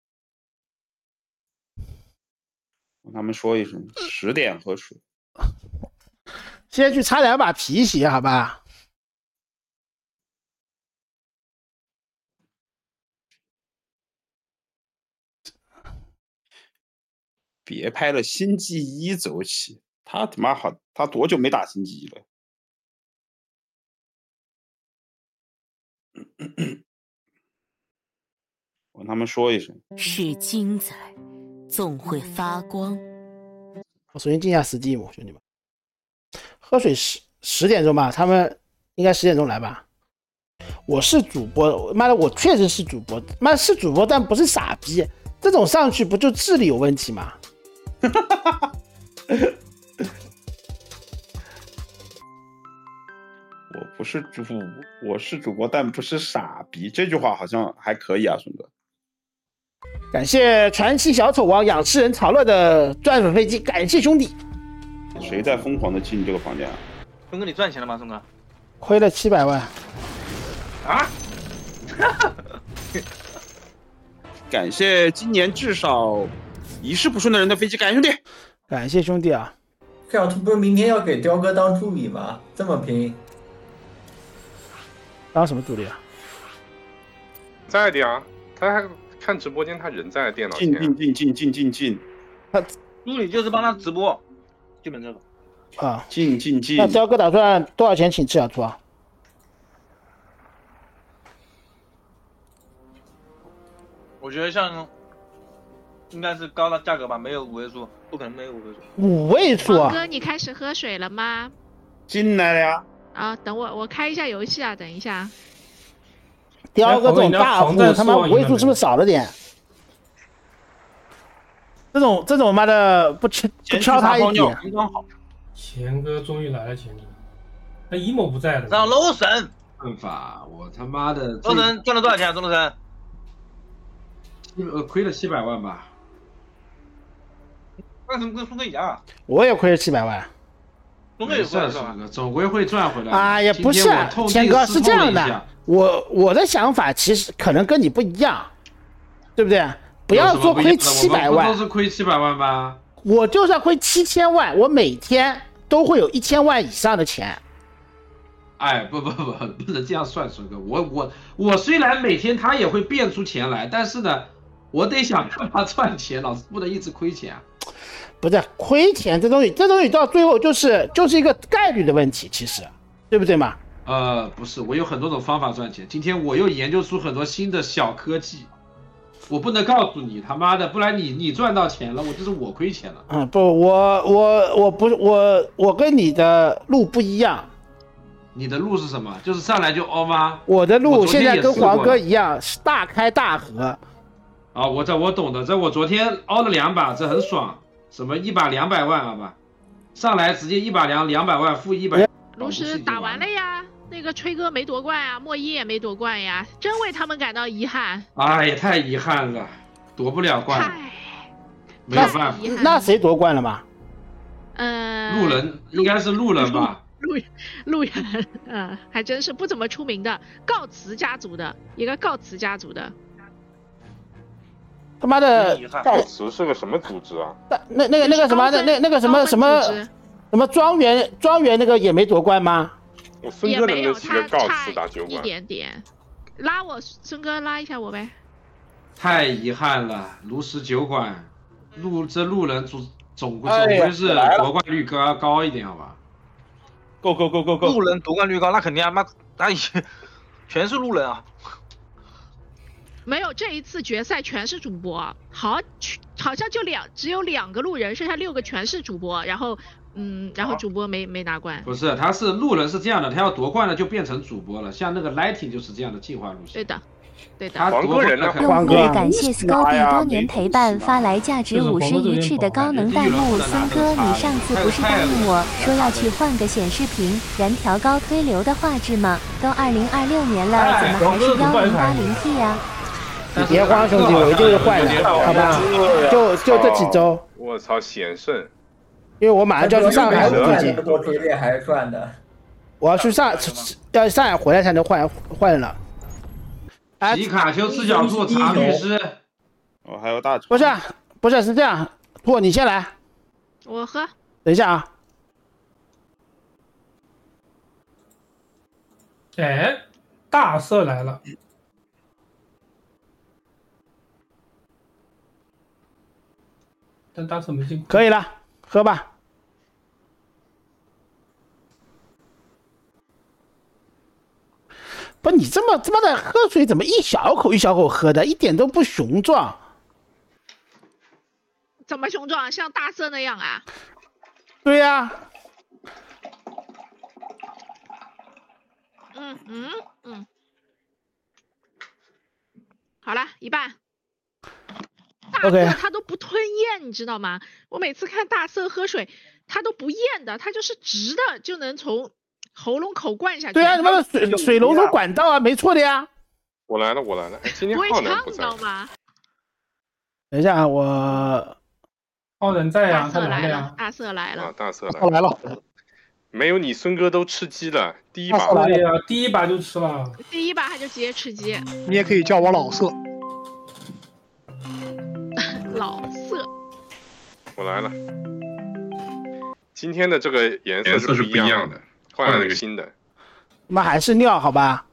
跟他们说一声10点喝水。 先去擦2把皮鞋，好吧？ 别拍了，星际1走起。 他他妈好，他多久没打星际1了？我跟他们说一声。 是精彩，总会发光。 我首先进一下 Steam， 兄弟们，喝水10点钟吧，他们应该10点钟来吧。我是主播，妈的，我确实是主播，妈是主播，但不是傻逼。这种上去不就智力有问题吗？ 我是主播，但不是傻逼。这句话好像还可以啊，孙哥。 感谢传奇小丑王仰视人曹乐的转粉飞机，感谢兄弟。 谁在疯狂的进这个房间啊？ 孙哥，你赚钱了吗？孙哥， 亏了700万。 啊！感谢今年至少一事不顺的人的飞机，感谢兄弟。 感谢兄弟啊！ 小兔不是明天要给雕哥当助理吗？这么拼。 当什么助理啊？ 在的呀，他还看直播间，他人在电脑前。 进。 他助理就是帮他直播，基本这个。 啊， 进。 那雕哥打算多少钱请吃小兔啊？ 我觉得像应该是高的价格吧，没有5位数，不可能没有5位数。 5位数啊！ 黄哥，你开始喝水了吗？ 进来了呀。 啊，等我开一下游戏啊，等一下。 雕哥这种大户，他妈5位数是不是少了点？这种妈的不敲他一点。 钱哥终于来了，钱哥。那一某不在了。 让楼神。 办法，我他妈的。 楼神赚了多少钱啊？钟楼神。 亏了700万吧。 为什么跟孙哥一样啊？ 我也亏了700万。 没事，总归会赚回来。 哎呀，不是，天哥是这样的，我的想法其实可能跟你不一样，对不对？不要说亏700万， 都是亏700万吧？ 我就算亏7000万，我每天都会有1000万以上的钱。 哎，不能这样算，孙哥。我虽然每天他也会变出钱来，但是呢，我得想办法赚钱，老子不能一直亏钱。 不是亏钱这东西到最后就是一个概率的问题，其实，对不对嘛？ 不是，我有很多种方法赚钱。今天我又研究出很多新的小科技，我不能告诉你，他妈的，不然你赚到钱了，就是我亏钱了。 不，我跟你的路不一样。 你的路是什么？就是上来就凹吗？ 我的路现在跟黄哥一样，是大开大合。 啊，我懂的，这我昨天凹了2把，这很爽。什么1把200万，好吧？上来直接1把200万付100。 炉石打完了呀，那个吹哥没夺冠啊，莫一也没夺冠呀，真为他们感到遗憾。 哎呀，太遗憾了，夺不了冠，没有办法。 那谁夺冠了嘛？ 路人应该是路人吧？ 路人，还真是不怎么出名的，告辞家族的一个告辞家族的。 他妈的， 告辞是个什么组织啊？ 那个什么，那个什么庄园那个也没夺冠吗？ 我孙哥能不能写个告辞打酒馆？ 一点点，拉我孙哥拉一下我呗。 太遗憾了，炉石酒馆，这路人总归是夺冠率高一点，好吧？ 够！路人夺冠率高，那肯定啊，那全是路人啊。 没有，这一次决赛全是主播，好像只有2个路人，剩下6个全是主播，然后主播没拿冠。 不是，他是路人是这样的，他要夺冠了就变成主播了，像那个 Lighting 就是这样的进化路线。 对的。 他夺冠了， 用户感谢 Scobie 多年陪伴发来价值50余赤的高能弹幕。孙哥，你上次不是答应我说要去换个显示屏，燃调高推流的画质吗？都2026年了，怎么还是1080P 呀？ 你别慌，兄弟，我一定会换的，好吧？就这几周。 我操，险胜！ 因为我马上就要去上海，最近。 多追猎还是赚的。 我要去上海回来才能换了。 皮卡丘四角兔查律师。 我还有大厨。 不是，是这样，兔你先来。 我喝。 等一下啊。 哎，大色来了。但大色没进。 可以了，喝吧。不，你这么的喝水怎么一小口一小口喝的，一点都不雄壮。 怎么雄壮？像大色那样啊？ 对呀。 好了，一半。大色他都不吞咽，你知道吗？我每次看大色喝水，他都不咽的，他就是直的就能从喉咙口灌下去。 对啊，什么水龙头管道啊，没错的呀。 我来了。今天浩然不在吗？ 等一下啊，我浩然在呀，他来了呀。 大色来了。 大色来了。 没有你孙哥都吃鸡了，第一把。 对呀，第一把就吃了。 第一把他就直接吃鸡。 你也可以叫我老色。 老色。 我来了。今天的这个颜色是不一样的，换了一个新的。 他妈还是尿好吧？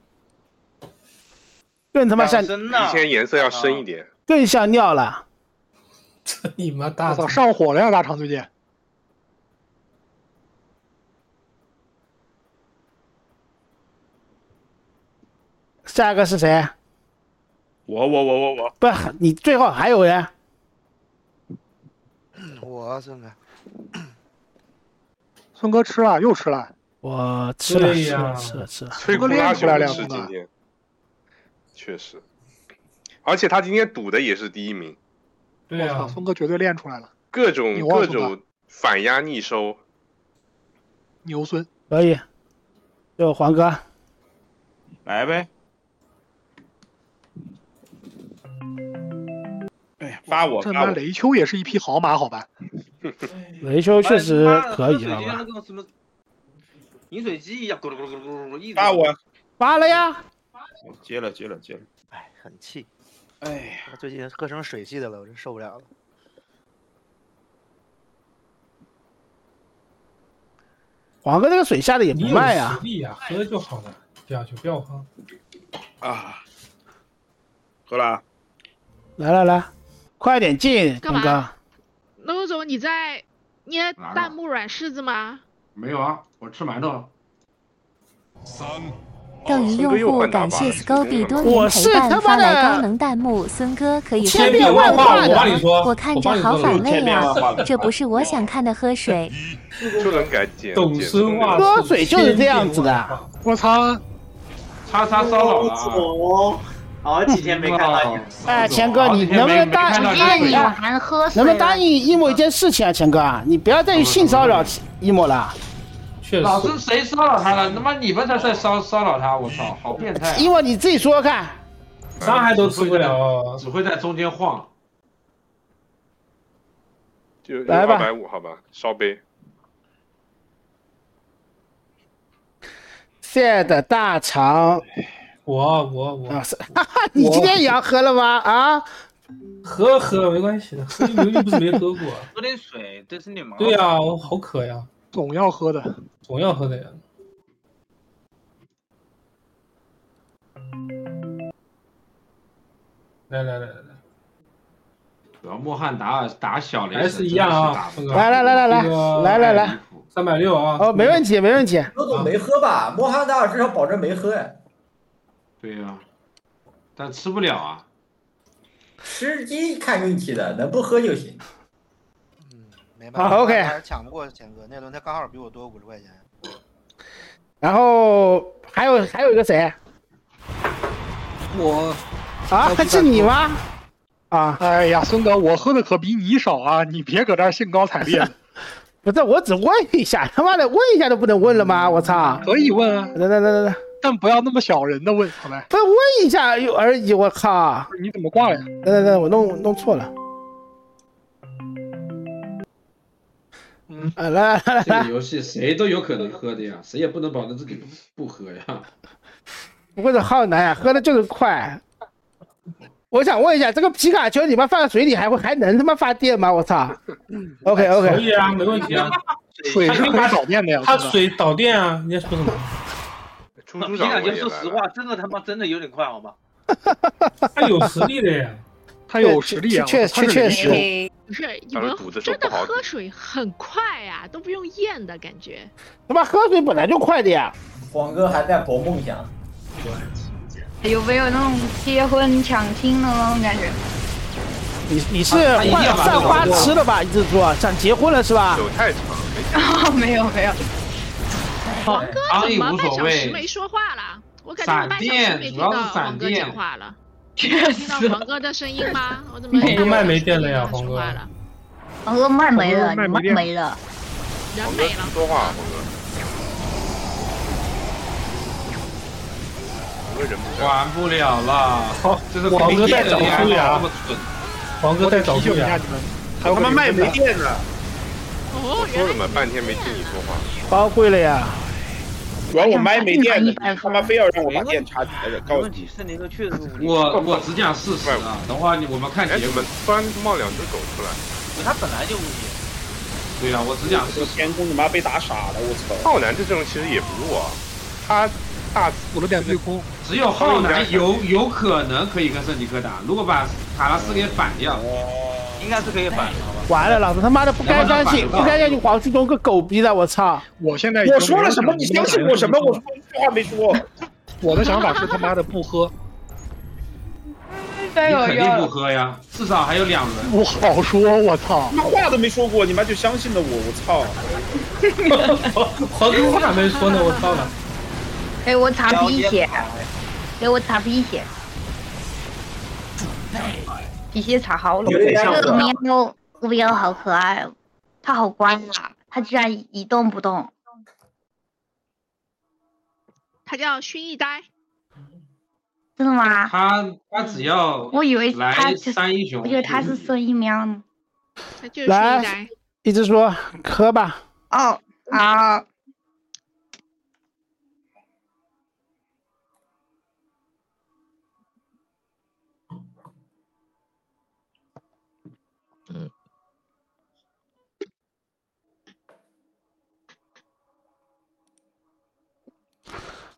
更他妈像。 以前颜色要深一点。 更像尿了。 这你妈大操，上火了呀！大肠最近。 下一个是谁？ 我。 不，你最后还有人。 我孙哥。孙哥吃了，又吃了。 我吃了。 崔库拉熊吃今天。确实。而且他今天赌的也是第一名。 对啊， 孙哥绝对练出来了。 各种反压逆收。 牛孙可以。就黄哥。 来呗。哎，发我。 这妈雷丘也是一匹好马，好吧？ 雷丘确实可以了吧？ 那个什么饮水机一样，咕噜咕噜咕噜咕噜， 发我。 发了呀。 接了。 哎，很气。哎呀，最近喝成水系的了，我真受不了了。 黄哥这个水下的也不卖啊。 实力啊，喝就好了，对啊，就不要喝。 啊，喝了。 来，快点进， 干嘛黄哥。 楼总，你在捏弹幕软柿子吗？ 没有啊，我吃馒头。 斗鱼用户感谢 Scoby 多年陪伴发来高能弹幕，孙哥可以千变万化的。 我看着好反胃啊，这不是我想看的喝水。 就能改简。 懂孙话， 喝水就是这样子的。 我操！ 叉骚扰了。 好几天没看到你。 哎，钱哥，你能不能答应能不能答应一模一件事情啊，钱哥啊，你不要再去性骚扰一模了。 老是谁骚扰他了？他妈你们才在骚扰他！我操，好变态！ 一模你自己说说看， 伤害都吃不了， 只会在中间晃。 就250好吧，烧杯。 谢的大肠， 我， 你今天也要喝了吗？啊？ 喝没关系的，喝明明不是没喝过。 喝点水，对身体蛮好。 对呀，我好渴呀。 总要喝的呀。来， 主要莫汉打小雷还是一样啊。 来 ，360啊。 哦，没问题。 罗总没喝吧？莫汉达尔至少保证没喝呀。 对呀，但吃不了啊。 吃鸡看运气的，能不喝就行。 没办法， 好 OK， 还是抢不过钱哥，那轮他刚好比我多50块钱。 然后还有一个谁？ 我啊，是你吗？啊， 哎呀，孙哥，我喝的可比你少啊，你别搁这儿兴高采烈的。 不是，我只问一下，他妈的问一下都不能问了吗？我操！ 可以问啊， 来， 但不要那么小人的问，好呗？ 不是问一下而已，我靠！ 你怎么挂了呀？ 来，我弄错了。来， 这个游戏谁都有可能喝的呀，谁也不能保证自己不喝呀。 不会是浩南呀，喝的就是快。我想问一下，这个皮卡丘你妈放在水里还能他妈发电吗？我操 ！OK， 可以啊，没问题啊。 水是可以导电的呀。 它水导电啊，你在说什么？ 皮卡丘说实话，真的有点快，好吗？ 他有实力的呀。 他有实力啊， 确实。 不是你们真的喝水很快呀，都不用咽的感觉。 他妈喝水本来就快的呀。 黄哥还在博梦想。 有没有那种结婚抢亲的那种感觉？ 你是散花痴了吧？一直说想结婚了是吧？ 手太长。 哦，没有。 黄哥怎么半小时没说话了？我感觉我半小时没听到黄哥讲话了。听到黄哥的声音吗？我怎么黄哥麦没电了呀？黄哥， 黄哥麦没了，你麦没了， 人没了。 说话，黄哥。 玩不了了，这是黄哥在找出呀，黄哥在找出呀， 他妈麦没电了。 我说了嘛，半天没听你说话。 包贵了呀。 主要我麦没电了，他妈非要让我把电插起来的，告诉你。 我只讲事实啊，等会儿我们看结果。 突然冒2只狗出来， 他本来就无敌。 对呀，我只讲事实。 天空你妈被打傻了，我操！ 浩南这阵容其实也不弱啊，他大补了点对空， 只有浩南有可能可以跟圣吉克打，如果把卡拉斯给反掉， 应该是可以反的。 完了，老子他妈的不该相信黄旭东个狗逼的，我操！ 我现在我说了什么？你相信我什么？我说一句话没说。 我的想法是他妈的不喝。 你肯定不喝呀，至少还有2轮。 不好说，我操！ 他话都没说过，你妈就相信了我，我操！ 黄哥话没说呢，我操了！ 给我擦皮鞋，给我擦皮鞋。皮鞋擦好了。这个喵好可爱哦，它好乖啊，它居然一动不动。 它叫薰衣呆。 真的吗？ 他只要我以为来3英雄， 我以为他是孙一喵呢。 来，一直说喝吧。 哦，好。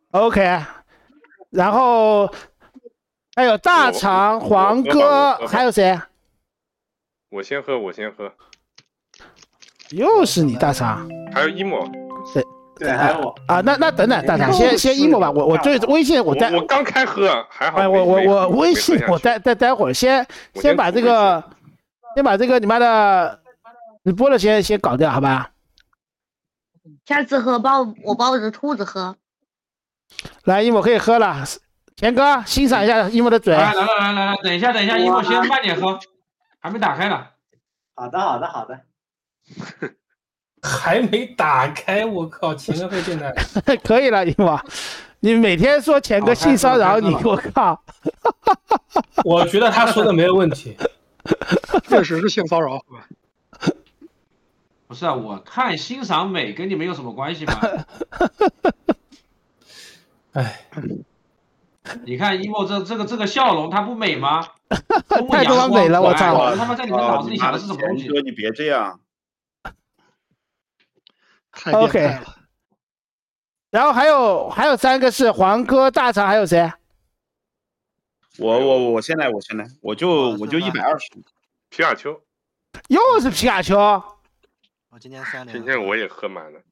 OK， 然后还有大肠、黄哥，还有谁？ 我先喝。 又是你大肠， 还有一莫。 对，还有我啊。那等等，大肠先一莫吧。我最微信我刚开喝，还好。 我微信我待会儿先把这个你妈的直播的先搞掉，好吧？ 下次我抱着兔子喝。 来，一莫可以喝了。田哥欣赏一下一莫的嘴。 来，等一下，一莫先慢点喝，还没打开呢。 好的。 还没打开，我靠！钱哥会变态。 可以了，一莫，你每天说钱哥性骚扰你，我靠！ 我觉得他说的没有问题， 确实是性骚扰。 不是啊，我看欣赏美跟你们有什么关系吗？ 哎， 你看一莫这个笑容，它不美吗？ 太他妈美了，我操！ 他妈在你们脑子里想的是什么东西？ 你别这样。 OK， 然后还有3个是黄哥、大肠，还有谁？ 我先来，我就120。 皮卡丘， 又是皮卡丘。 我今天今天我也喝满了。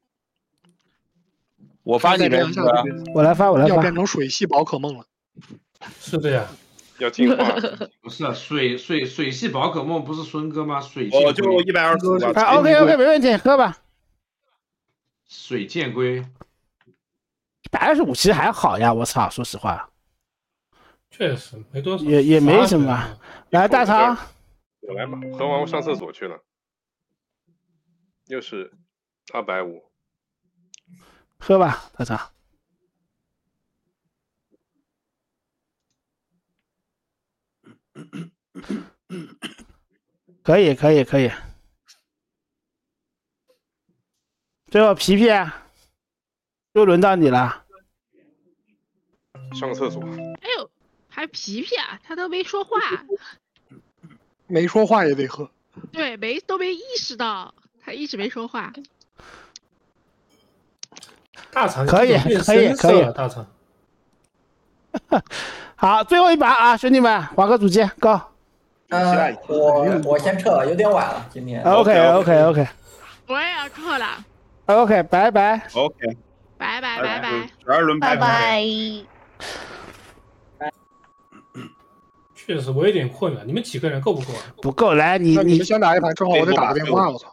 我发你们， 我来发。 要变成水系宝可梦了。 是的呀。 要进化。 不是水系宝可梦不是孙哥吗？水我就120。 OK， 没问题，喝吧。 水箭龟 125其实还好呀，我操，说实话， 确实没多少， 也没什么。来，大肠， 我来吧，喝完我上厕所去了，又是250， 喝吧，大肠。可以。最后皮皮，又轮到你了。 上个厕所。 哎呦，还皮皮啊，他都没说话。 没说话也得喝。 对，都没意识到，他一直没说话。 大肠可以， 大肠。 好，最后一把啊，兄弟们，黄哥主机 ，Go。 我先撤了，有点晚了，今天。 OK。 我也要撤了。 OK， 拜拜。 OK， 拜。 12轮拜拜。 确实，我有点困了。你们几个人够不够啊？ 不够，来你们先打一盘，正好我得打个电话，我操！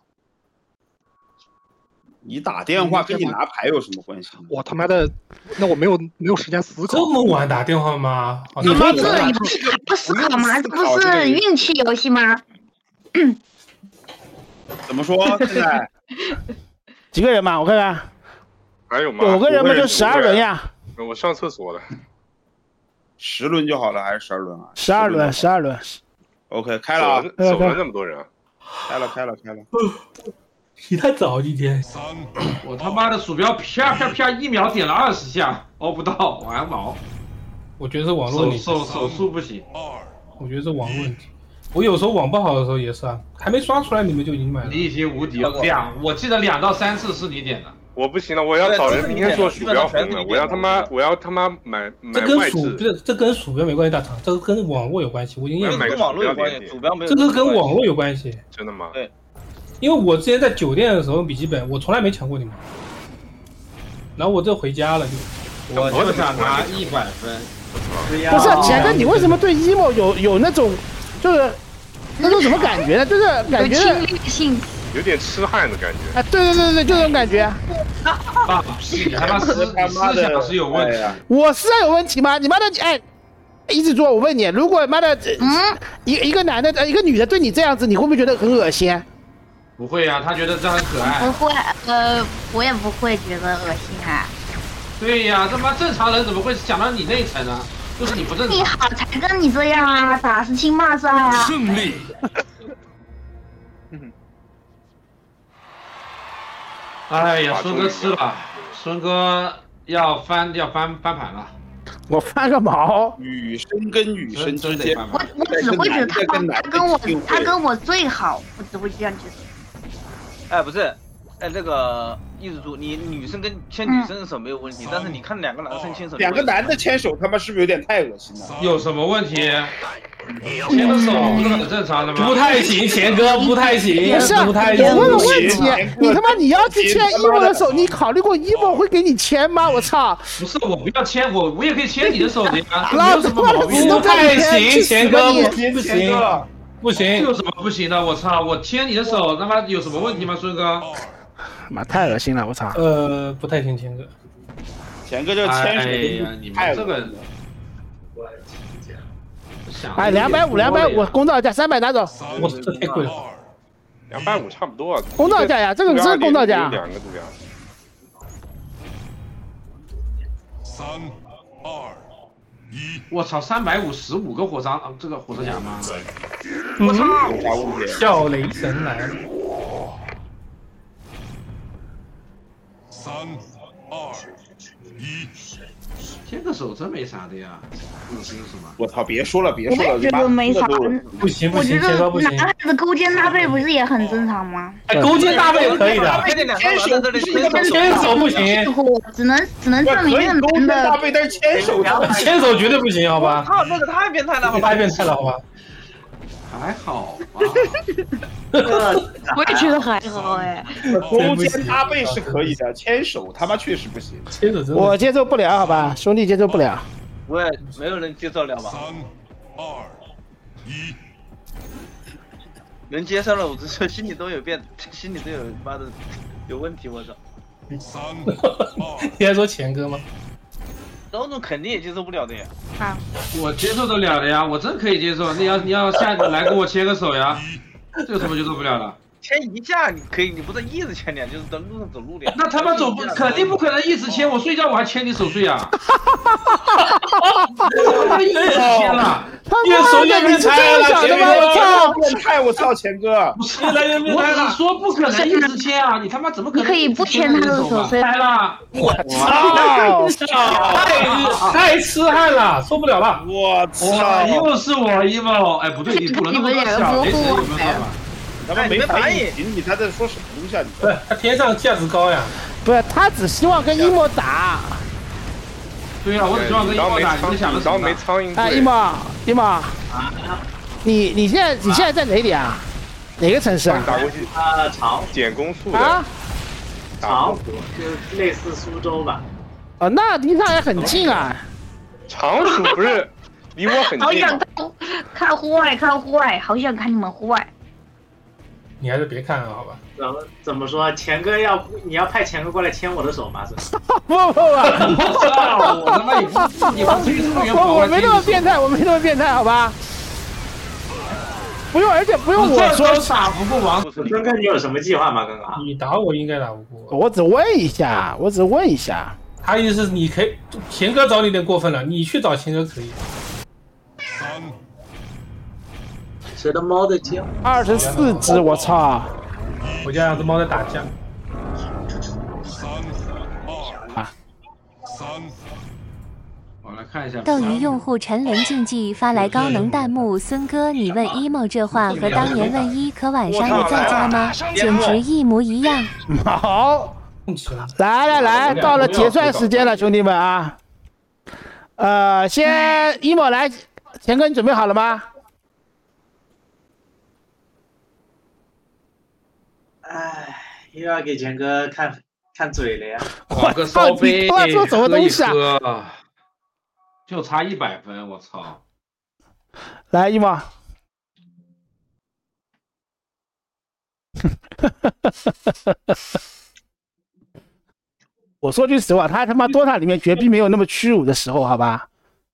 你打电话跟你拿牌有什么关系？ 我他妈的，那我没有时间思考。 这么晚打电话吗？ 你不思考吗？这不是运气游戏吗？ 怎么说？现在几个人嘛？我看看。 还有吗 ？9个人嘛，就12轮呀。 我上厕所了。 10轮就好了，还是12轮啊 ？12轮。 OK， 开了啊！ 走了那么多人啊！ 开了。 你太早今天。 我他妈的鼠标啪1秒点了20下，熬不到，完毛。 我觉得是网络问题。 手速不行。 我觉得是网络问题。我有时候网不好的时候也是啊，还没刷出来你们就已经买了。 你已经无敌了。我记得2到3次是你点的。 我不行了，我要找人明天做鼠标红了，我要他妈买外置。 这跟鼠标没关系，大厂，这个跟网络有关系。我已经跟网络有关系，鼠标没有。 这个跟网络有关系。 真的吗？ 对。 因为我之前在酒店的时候，笔记本我从来没抢过你们，然后我这回家了就。 我就想拿100分。 不是，钱哥，你为什么对 emo 有那种就是那种什么感觉呢？就是感觉侵略性。 有点痴汉的感觉。 哎，对，就这种感觉。 你他妈思想是有问题。 我思想有问题吗？你妈的，哎，一直说，我问你，如果妈的，一个男的，一个女的对你这样子，你会不会觉得很恶心？ 不会啊，他觉得这很可爱。 不会，我也不会觉得恶心啊。 对呀，他妈正常人怎么会想到你那一层呢？就是你不正常。 你好才跟你这样啊，打是亲骂是爱啊。 胜利。 哎呀，孙哥吃了，孙哥要翻盘了。 我翻个毛！ 女生跟女生之间， 我只会觉得他跟我最好，我只会这样觉得。 哎，不是， 那个艺术组，你女生跟牵女生的手没有问题，但是你看两个男生牵手， 两个男的牵手，他妈是不是有点太恶心了？ 有什么问题？牵个手不是很正常的吗？ 不太行，钱哥不太行， 不太行。我问个问题，你他妈你要去牵一莫的手，你考虑过一莫会给你牵吗？我操！ 不是，我不要牵，我也可以牵你的手的呀， 没有什么毛病。 不太行，钱哥不行，不行， 有什么不行的？我操，我牵你的手，他妈有什么问题吗？孙哥？ 妈太恶心了，我操！ 不太行，钱哥。 钱哥这牵手， 你们这个。 哎，250，公道价300拿走。 我这太贵了 ，250差不多。 公道价呀，这个真是公道价。 2个度量。 3、2、1。我操，355个火山，这个火车甲吗？ 我操！ 笑雷神来了。 3、2、1。牵个手真没啥的呀，恶心是吗？ 我操！别说了， 我也觉得没啥。 不行， 我觉得男孩子勾肩搭背不是也很正常吗？ 勾肩搭背可以的， 牵手不行， 只能证明这个男的。 搭背，但是牵手绝对不行，好吧？ 操，那个太变态了，好吧？ 太变态了，好吧？ 还好吧？ 我也觉得还好哎。 勾肩搭背是可以的，牵手他妈确实不行。 牵手真的我接受不了，好吧，兄弟接受不了。 我也没有人接受了吧？3、2、1，人接受了，我这心里都有妈的有问题，我操 ！3、2， 你还说钱哥吗？ 这种肯定也接受不了的呀。 啊， 我接受得了的呀，我真可以接受。你要下来跟我牵个手呀，这有什么接受不了的？ 牵一下你可以，你不能一直牵的，就是在路上走路的。 那他妈肯定不可能一直牵，我睡觉我还牵你手睡啊！他一直牵了， 越说越变态了，钱哥！ 我操，变态！我操，钱哥！ 越来越变态了！我只说不可能一直牵啊，你他妈怎么可能？ 你可以不牵他的手睡了。 我操！太痴汉了，受不了了！ 我操！ 又是我 emo， 哎，不对，你不能那么小，没谁有没有办法？ 他妈没反应，你他在说什么东西啊？ 不是他天上价值高呀， 不是他只希望跟一莫打。 对啊，我只希望跟一莫打。你想的什么？ 没苍蝇。 哎，一莫，你现在在哪里啊？哪个城市啊？ 打过去长减攻速的啊， 长湖就类似苏州吧。 哦，那离上海很近啊。 常熟不是离我很近。 好想看户外，好想看你们户外。 你还是别看了，好吧？ 怎么说？钱哥你要派钱哥过来牵我的手吗？是？ 不， 我他妈也不至于这么远跑我没那么变态，好吧？不用，而且不用我说打不过王。 孙哥，你有什么计划吗？刚刚你打我应该打不过。 我只问一下。 他意思是你可以，钱哥找你有点过分了，你去找钱哥可以。 谁的猫在叫 ？24只，我操！ 我家两只猫在打架。 我来看一下。 斗鱼用户沉沦竞技发来高能弹幕：孙哥，你问 emo 这话和当年问一可晚上也在家吗？简直一模一样。 好，来，到了结算时间了，兄弟们啊！先 emo 来，钱哥你准备好了吗？ 哎，又要给钱哥看嘴了呀！ 我个烧杯， 你做什么东西啊？ 就差100分，我操！ 来，一毛。我说句实话，他妈多塔里面绝逼没有那么屈辱的时候，好吧？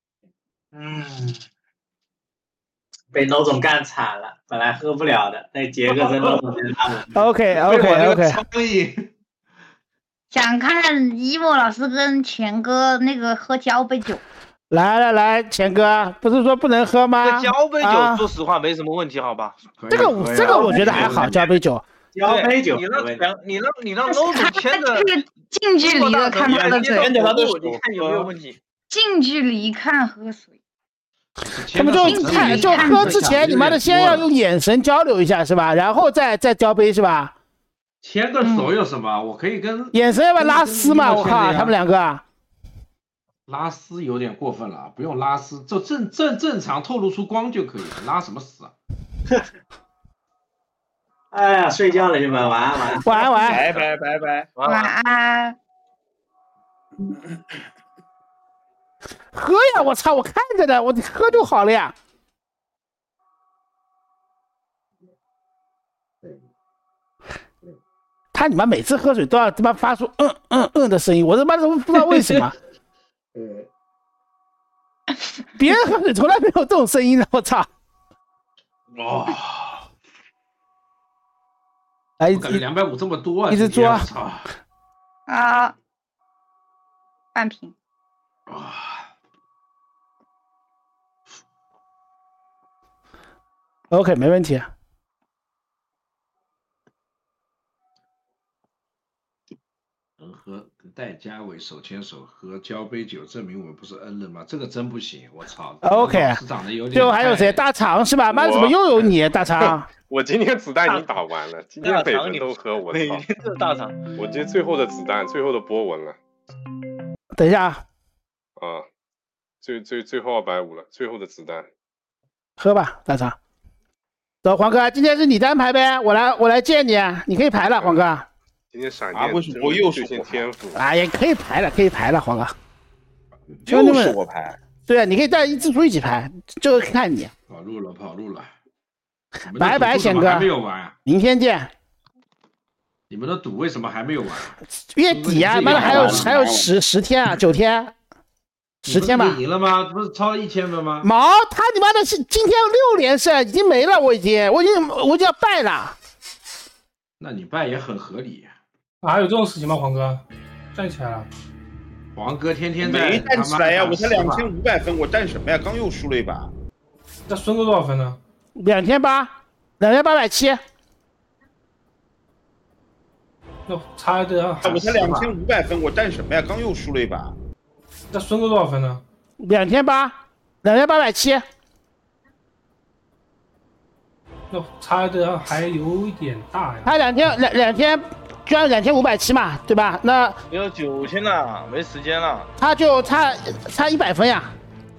被孬总干惨了，本来喝不了的，那杰哥跟孬总先拉了。 OK。 想看一莫老师跟钱哥那个喝交杯酒。 来，钱哥，不是说不能喝吗？ 交杯酒，说实话没什么问题，好吧？ 这个我觉得还好，交杯酒。 交杯酒， 你让孬总牵着近距离的看他的嘴， 牵着他的手，你看有没有问题？ 近距离看喝水。 他们就喝之前，你妈的先要用眼神交流一下是吧？然后再交杯是吧？ 牵个手有什么？我可以跟眼神要不要拉丝嘛？我靠，他们两个啊。 拉丝有点过分了，不用拉丝，就正常透露出光就可以了，拉什么丝啊？ 哎呀，睡觉了，兄弟们，晚安，晚安， 晚安，晚安， 拜拜，拜拜， 晚安。 喝呀！我操，我看着呢，我喝就好了呀。他你妈每次喝水都要他妈发出的声音，我他妈都不知道为什么。别人喝水从来没有这种声音的，我操！ 哇！ 哎， 我感觉250这么多啊！ 一直捉啊，半瓶。 OK， 没问题。 能和戴家伟手牵手喝交杯酒，证明我们不是恩人吗？这个真不行，我操 ！OK， 最后还有谁？大肠是吧？妈怎么又有你？大肠， 我今天子弹已经打完了，今天每人都喝，我操！ 这大肠， 我今天最后的子弹，最后的波纹了。 等一下啊，最后250了，最后的子弹。 喝吧，大肠。走，黄哥，今天是你单排呗，我来见你，你可以排了，黄哥。 今天闪电为什么又是我天赋？ 哎呀，可以排了，黄哥。 又是我排。 对啊，你可以带蜘蛛一起排，就看你。 跑路了。 拜拜，贤哥。 还没有完。 明天见。 你们的赌为什么还没有完？ 月底啊，妈的还有10天啊，9天，10天吧。 赢了吗？不是超了1000分吗？ 毛，他你妈的是今天6连胜，已经没了，我已经要败了。 那你败也很合理。 哪有这种事情吗？黄哥站起来了。 黄哥天天在没站起来呀，我才2500分，我站什么呀？刚又输了一把。 那孙哥多少分呢 ？2800，2807。 那差的我才2500分，我站什么呀？刚又输了一把。 那孙哥多少分呢 ？2807。 那差的还有一点大呀。 他两天居然2570嘛，对吧？那没有9000了，没时间了。 他就差100分呀。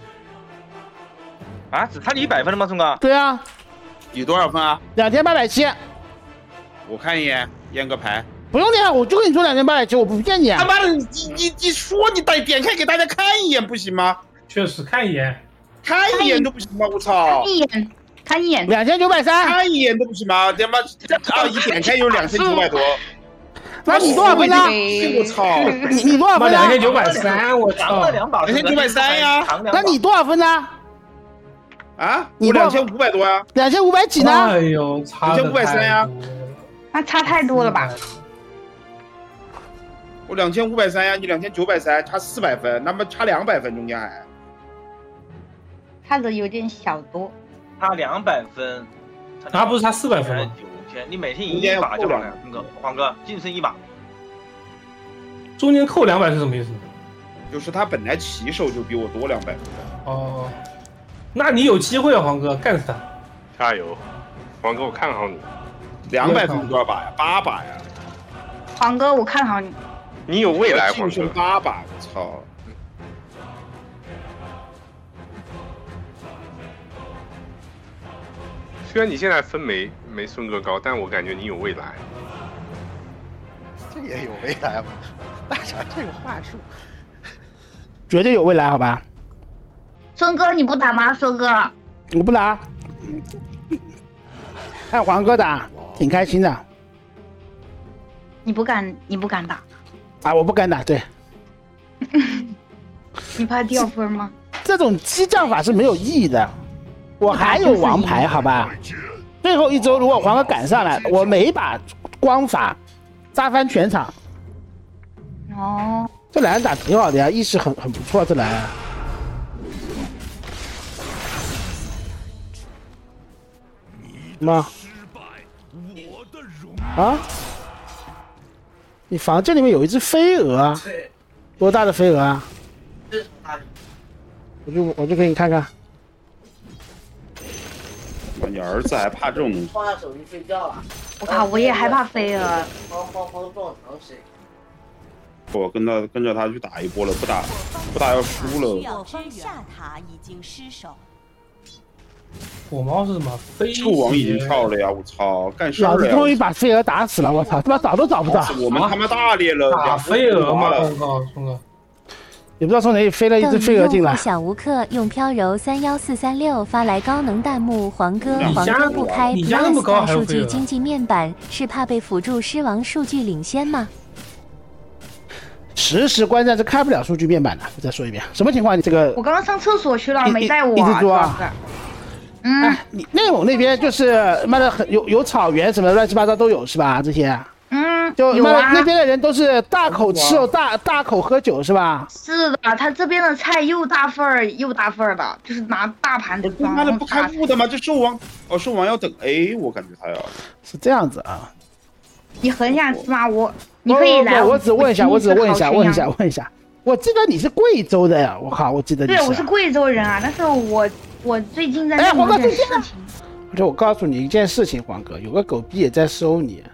啊，只差你100分了吗，宋哥？ 对啊。 你多少分啊 ？2870。 我看一眼，验个牌。 不用念，我就跟你说2870，我不骗你啊。 他妈的，你说你点开给大家看一眼不行吗？ 确实看一眼， 看一眼都不行吗？我操！ 看一眼 2930， 看一眼都不行吗？他妈一点开有2900多。 那你多少分呢？ 我操！ 你多少分呢 ？2930，我操 ！2930呀！ 那你多少分呢？ 啊，我2500多呀 ，2500几呢？ 哎呦，差 2530呀！ 那差太多了吧？ 我2530呀，你2930，差400分，那么差200分，中间还差的有点小多。 差200分， 他不是差400分吗 ？9000，你每天赢1把就好了。那个黄哥净胜1把， 中间扣200是什么意思？ 就是他本来起手就比我多200分。 哦，那你有机会啊，黄哥，干死他！ 加油，黄哥，我看好你。 200分多少把呀？8把呀。 黄哥，我看好你。 你有未来，黄哥。 净胜8把，我操！ 虽然你现在分没孙哥高，但我感觉你有未来。 这也有未来吗？大肠这个话术， 绝对有未来，好吧？ 孙哥，你不打吗？孙哥， 我不打。看黄哥打，挺开心的。 你不敢打？ 啊，我不敢打，对。 你怕掉分吗？ 这种激将法是没有意义的。我还有王牌，好吧？最后一周如果黄哥赶上来，我每一把光法扎翻全场。 哦， 这蓝打挺好的呀，意识很不错，这蓝。什么？啊？你房间里面有一只飞蛾啊？多大的飞蛾啊？我就给你看看。 你儿子还怕这种东西？ 放下手机睡觉了。 我靠，我也害怕飞蛾。 我跟着他去打一波了，不打要输了。 我方下塔已经失守。 火猫是什么？飞兽王已经跳了呀！我操，干事老子了呀！ 终于把飞蛾打死了！我操，他妈找都找不到。 我们他妈大裂了， 打飞蛾吗？我靠，兄弟！ 也不知道从哪里飞了一只飞蛾进来。 小吴克用飘柔31436发来高能弹幕，黄哥不开 Plus 大数据经济面板，是怕被辅助狮王数据领先吗？ 实时观战是开不了数据面板的。我再说一遍，什么情况？你这个我刚刚上厕所去了，没带我。 一直做啊。你内蒙那边就是妈的有草原什么乱七八糟都有是吧？这些。就有啊， 那边的人都是大口吃肉，大口喝酒是吧？ 是的，他这边的菜又大份儿的，就是拿大盘子装。 妈的不开悟的吗？这兽王要等 A， 我感觉他要是这样子啊。 你很想吃吗？你可以来。 我只问一下，我记得你是贵州的呀，我靠，我记得你是。 对，我是贵州人啊，但是我最近在弄一件事情。 而且我告诉你一件事情，黄哥，有个狗逼也在收你。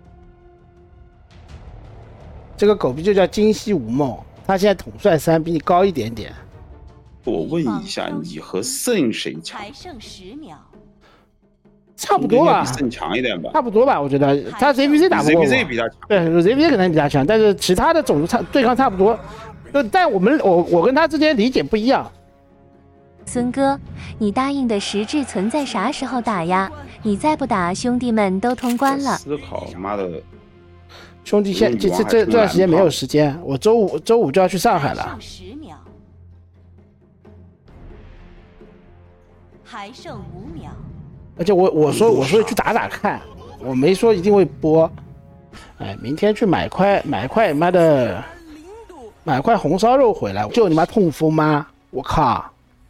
这个狗逼就叫今夕无梦，他现在统帅3比你高一点点。 我问一下，你和圣谁强？ 还剩10秒， 差不多吧， 比圣强一点吧， 差不多吧，我觉得他 ZVZ 打不过我 ，ZVZ 比他强， 对 ZVZ 可能比他强，但是其他的种族对抗差不多，但我跟他之间理解不一样。 孙哥，你答应的实质存在啥时候打呀？你再不打，兄弟们都通关了。 思考，妈的！ 兄弟，这段时间没有时间，我周五就要去上海了。 10秒，还剩5秒。 而且我说去打看，我没说一定会播。哎，明天去买块妈的，买块红烧肉回来，就你妈痛风吗？我靠！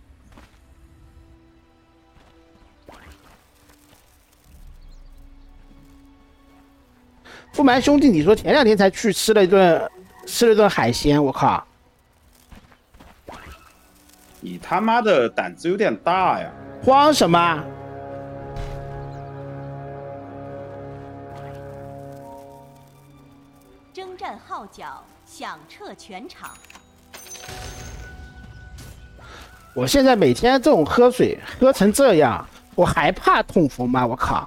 不瞒兄弟，你说前2天才去吃了一顿海鲜，我靠！ 你他妈的胆子有点大呀！ 慌什么？ 征战号角响彻全场。 我现在每天这种喝水喝成这样，我还怕痛风吗？我靠！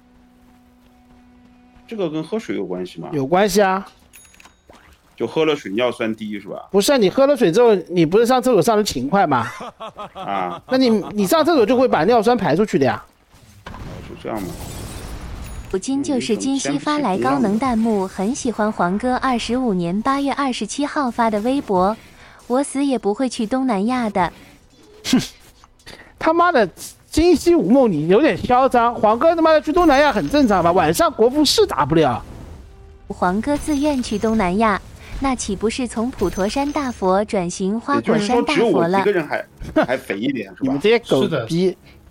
这个跟喝水有关系吗？ 有关系啊， 就喝了水尿酸低是吧？ 不是，你喝了水之后，你不是上厕所上的勤快吗？ 啊， 那你上厕所就会把尿酸排出去的呀。 是这样吗？ 如今就是今夕发来高能弹幕，很喜欢黄哥25年8月27号发的微博，我死也不会去东南亚的。 哼，他妈的！今夕无梦，你有点嚣张。黄哥他妈的去东南亚很正常吧？晚上国服是打不了。 黄哥自愿去东南亚，那岂不是从普陀山大佛转型花果山大佛了？ 也就是说只有我一个人还肥一点是吧？ 你们这些狗逼！